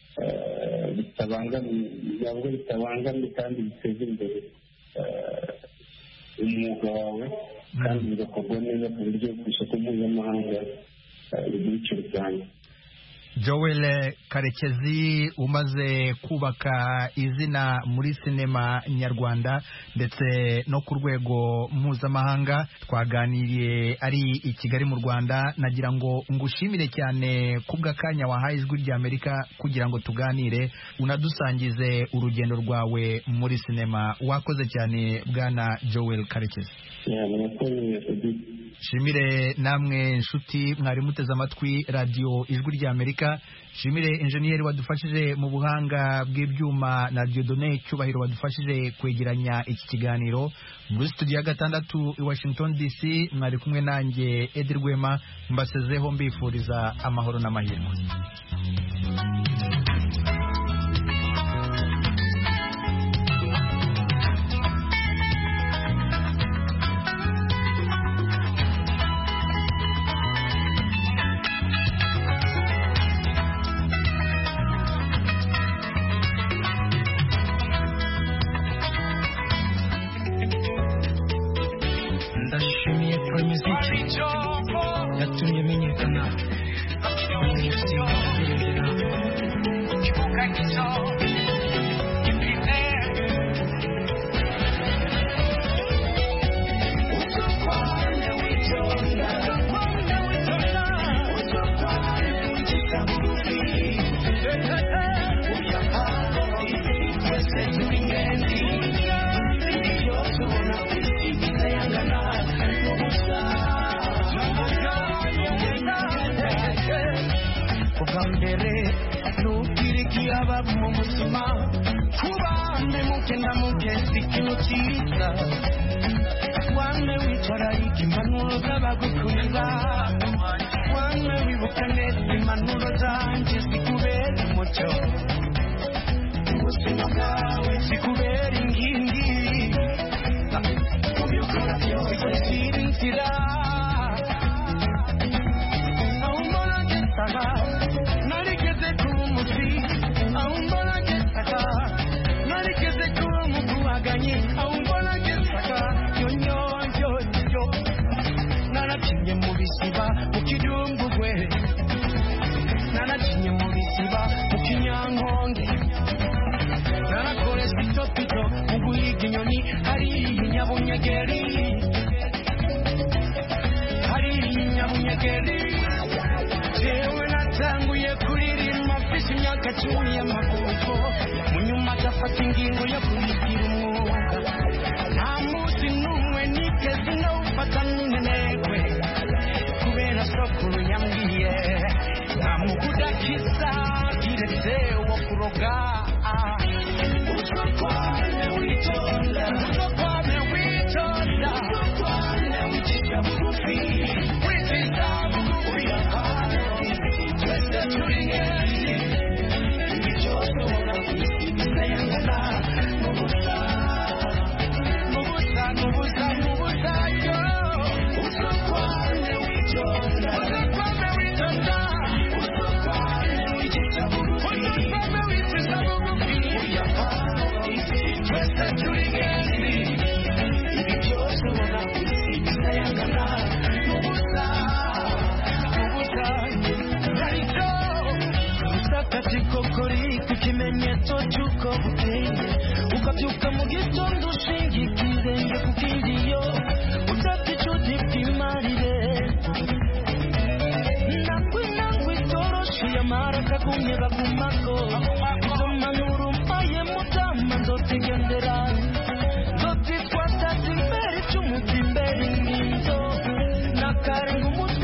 nabwo bitabangamye kandi biteza imbere umwuga wawe kandi bigakorwa neza ku buryo ku isoko mpuzamahanga bigira icyo bitanga. Joel Karekezi, umaze kubaka izina muri sinema nyarwanda ndetse no ku rwego mpuzamahanga, twaganiriye ari i Kigali mu Rwanda. Nagira ngo ngushimire cyane kubw'akanya wahaye Ijwi ry'Amerika kugira ngo tuganire unadusangize urugendo rwawe muri sinema. Wakoze cyane bwana Joel Karekezi. Shimire namwe nshuti mwari muteze amatwi radio Ijwi ry'Amerika. Shimire enjeniyeri wadufashije mu buhanga bw'ibyuma na Dieudonné Cyubahiro wadufashije kwegeranya iki kiganiro. Muri studio ya gatandatu i Washington D C mwari kumwe nanjye Edi Rwema, mbasezeho mbifuriza amahoro n'amahirwe.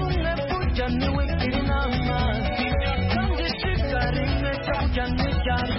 Can we